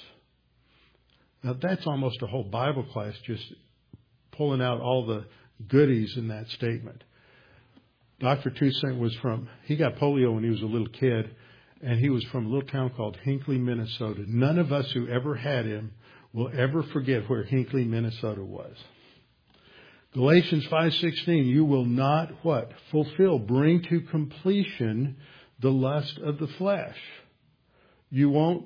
Now that's almost a whole Bible class just pulling out all the goodies in that statement. Dr. Toussaint he got polio when he was a little kid, and he was from a little town called Hinckley, Minnesota. None of us who ever had him will ever forget where Hinckley, Minnesota was. Galatians 5:16, you will not what? Fulfill, bring to completion the lust of the flesh. You won't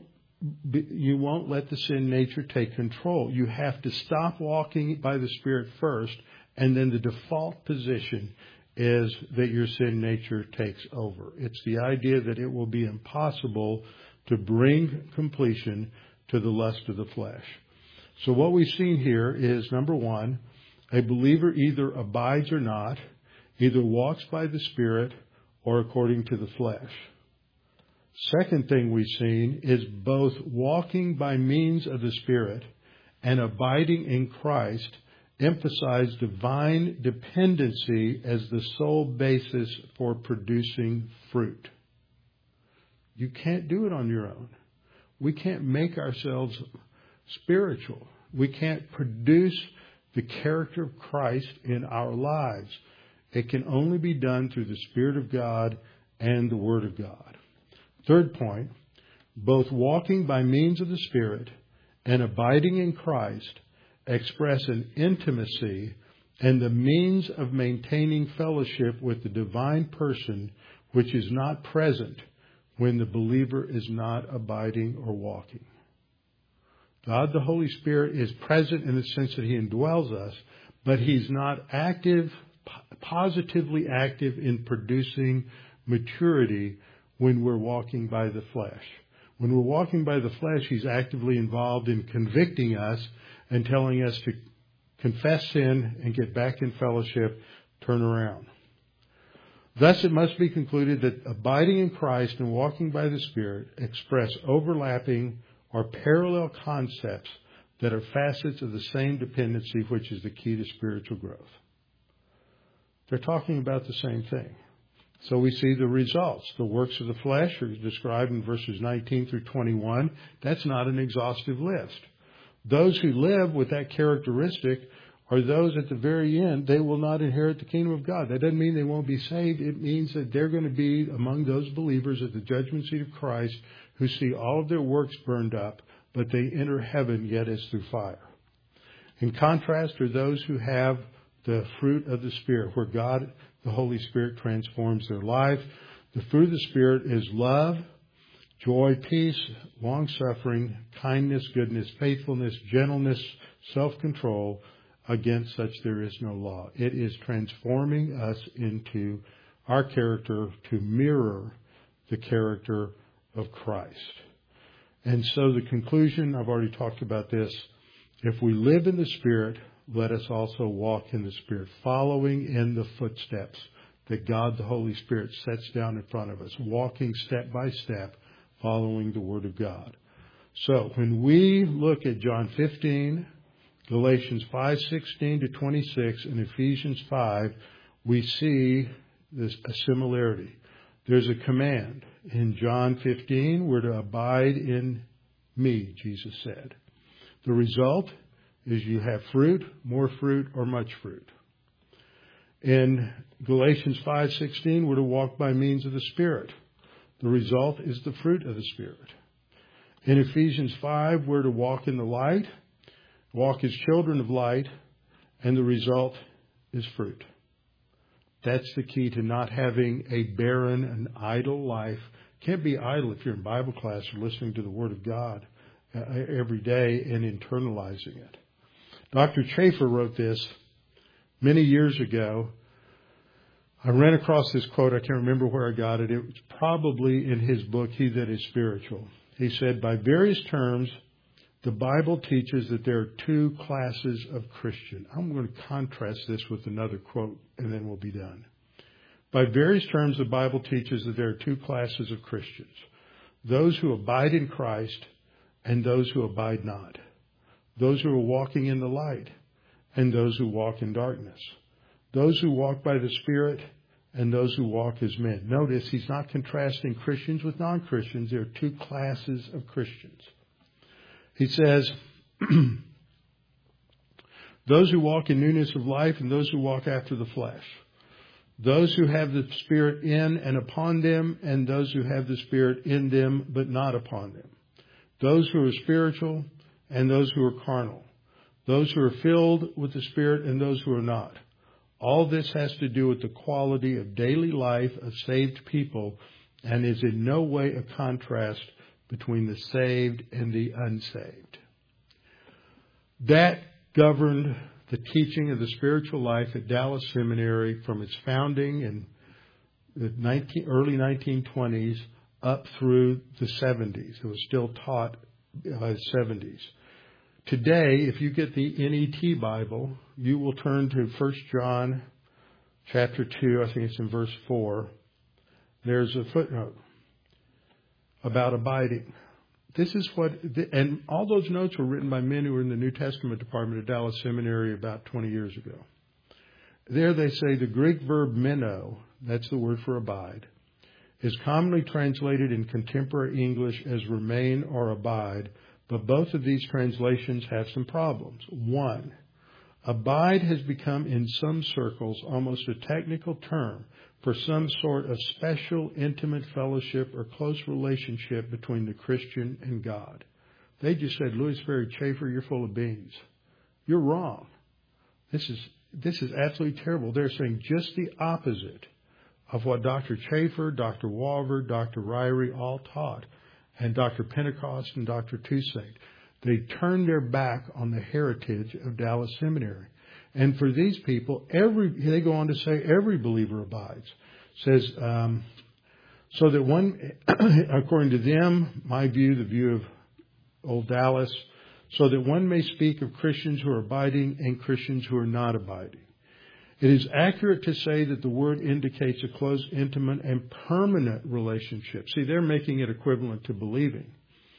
let the sin nature take control. You have to stop walking by the Spirit first, and then the default position is that your sin nature takes over. It's the idea that it will be impossible to bring completion to the lust of the flesh. So what we've seen here is, number one, a believer either abides or not, either walks by the Spirit or according to the flesh. Second thing we've seen is both walking by means of the Spirit and abiding in Christ emphasize divine dependency as the sole basis for producing fruit. You can't do it on your own. We can't make ourselves spiritual. We can't produce the character of Christ in our lives. It can only be done through the Spirit of God and the Word of God. Third point, both walking by means of the Spirit and abiding in Christ express an intimacy and the means of maintaining fellowship with the divine person which is not present when the believer is not abiding or walking. God, the Holy Spirit, is present in the sense that He indwells us, but He's not active, positively active in producing maturity when we're walking by the flesh. When we're walking by the flesh, He's actively involved in convicting us and telling us to confess sin and get back in fellowship, turn around. Thus, it must be concluded that abiding in Christ and walking by the Spirit express overlapping or parallel concepts that are facets of the same dependency, which is the key to spiritual growth. They're talking about the same thing. So we see the results. The works of the flesh are described in verses 19 through 21. That's not an exhaustive list. Those who live with that characteristic are those at the very end, they will not inherit the kingdom of God. That doesn't mean they won't be saved. It means that they're going to be among those believers at the judgment seat of Christ who see all of their works burned up, but they enter heaven yet as through fire. In contrast are those who have the fruit of the Spirit, where God, the Holy Spirit, transforms their life. The fruit of the Spirit is love, joy, peace, long-suffering, kindness, goodness, faithfulness, gentleness, self-control. Against such there is no law. It is transforming us into our character to mirror the character of Christ. And so the conclusion, I've already talked about this, if we live in the Spirit, let us also walk in the Spirit, following in the footsteps that God, the Holy Spirit, sets down in front of us, walking step by step, following the Word of God. So when we look at John 15, Galatians 5:16 to 26, and Ephesians 5, we see a similarity. There's a command. In John 15, we're to abide in me, Jesus said. The result is you have fruit, more fruit, or much fruit. In Galatians 5:16, we're to walk by means of the Spirit. The result is the fruit of the Spirit. In Ephesians 5, we're to walk in the light, walk as children of light, and the result is fruit. That's the key to not having a barren and idle life. Can't be idle if you're in Bible class or listening to the Word of God every day and internalizing it. Dr. Chafer wrote this many years ago. I ran across this quote. I can't remember where I got it. It was probably in his book, He That Is Spiritual. He said, by various terms, the Bible teaches that there are two classes of Christian. I'm going to contrast this with another quote, and then we'll be done. By various terms, the Bible teaches that there are two classes of Christians. Those who abide in Christ and those who abide not. Those who are walking in the light and those who walk in darkness. Those who walk by the Spirit and those who walk as men. Notice he's not contrasting Christians with non-Christians. There are two classes of Christians. He says, those who walk in newness of life and those who walk after the flesh. Those who have the Spirit in and upon them and those who have the Spirit in them but not upon them. Those who are spiritual and those who are carnal. Those who are filled with the Spirit and those who are not. All this has to do with the quality of daily life of saved people and is in no way a contrast between the saved and the unsaved. That governed the teaching of the spiritual life at Dallas Seminary from its founding in the early 1920s up through the 70s. It was still taught 70s. Today, if you get the NET Bible, you will turn to 1 John chapter 2, I think it's in verse 4. There's a footnote about abiding. This is and all those notes were written by men who were in the New Testament department at Dallas Seminary about 20 years ago. There they say the Greek verb meno, that's the word for abide, is commonly translated in contemporary English as remain or abide, but both of these translations have some problems. One, abide has become in some circles almost a technical term for some sort of special, intimate fellowship or close relationship between the Christian and God. They just said, Louis Ferry Chafer, you're full of beans. You're wrong. This is absolutely terrible. They're saying just the opposite of what Dr. Chafer, Dr. Walver, Dr. Ryrie all taught, and Dr. Pentecost and Dr. Toussaint. They turned their back on the heritage of Dallas Seminary. And for these people, they go on to say every believer abides. Says, so that one, according to them, my view, the view of old Dallas, so that one may speak of Christians who are abiding and Christians who are not abiding. It is accurate to say that the word indicates a close, intimate, and permanent relationship. See, they're making it equivalent to believing.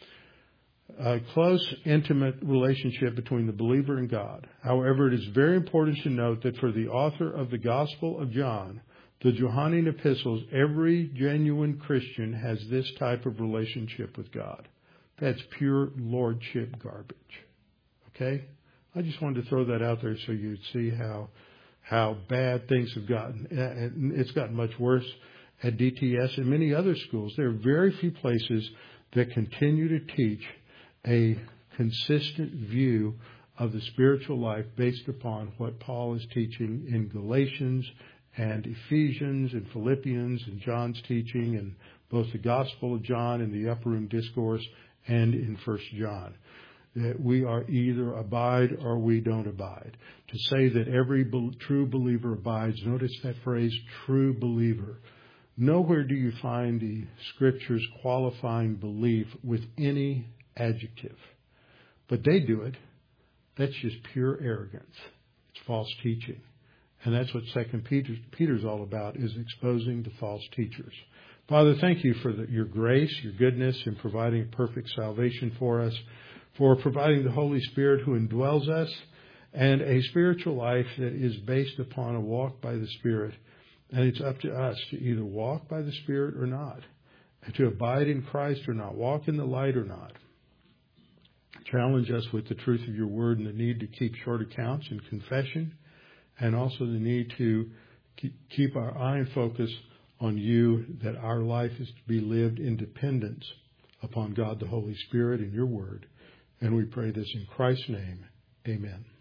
A close, intimate relationship between the believer and God. However, it is very important to note that for the author of the Gospel of John, the Johannine epistles, every genuine Christian has this type of relationship with God. That's pure lordship garbage. Okay? I just wanted to throw that out there so you'd see how bad things have gotten. And it's gotten much worse at DTS and many other schools. There are very few places that continue to teach a consistent view of the spiritual life based upon what Paul is teaching in Galatians and Ephesians and Philippians and John's teaching in both the Gospel of John and the Upper Room Discourse and in 1 John. That we are either abide or we don't abide. To say that every true believer abides, notice that phrase, true believer. Nowhere do you find the Scriptures qualifying belief with any adjective. But they do it. That's just pure arrogance. It's false teaching. And that's what 2 Peter's all about, is exposing the false teachers. Father, thank you for your grace, your goodness in providing perfect salvation for us, for providing the Holy Spirit who indwells us, and a spiritual life that is based upon a walk by the Spirit. And it's up to us to either walk by the Spirit or not, and to abide in Christ or not, walk in the light or not. Challenge us with the truth of your word and the need to keep short accounts in confession, and also the need to keep our eye and focus on you, that our life is to be lived in dependence upon God the Holy Spirit and your word. And we pray this in Christ's name. Amen.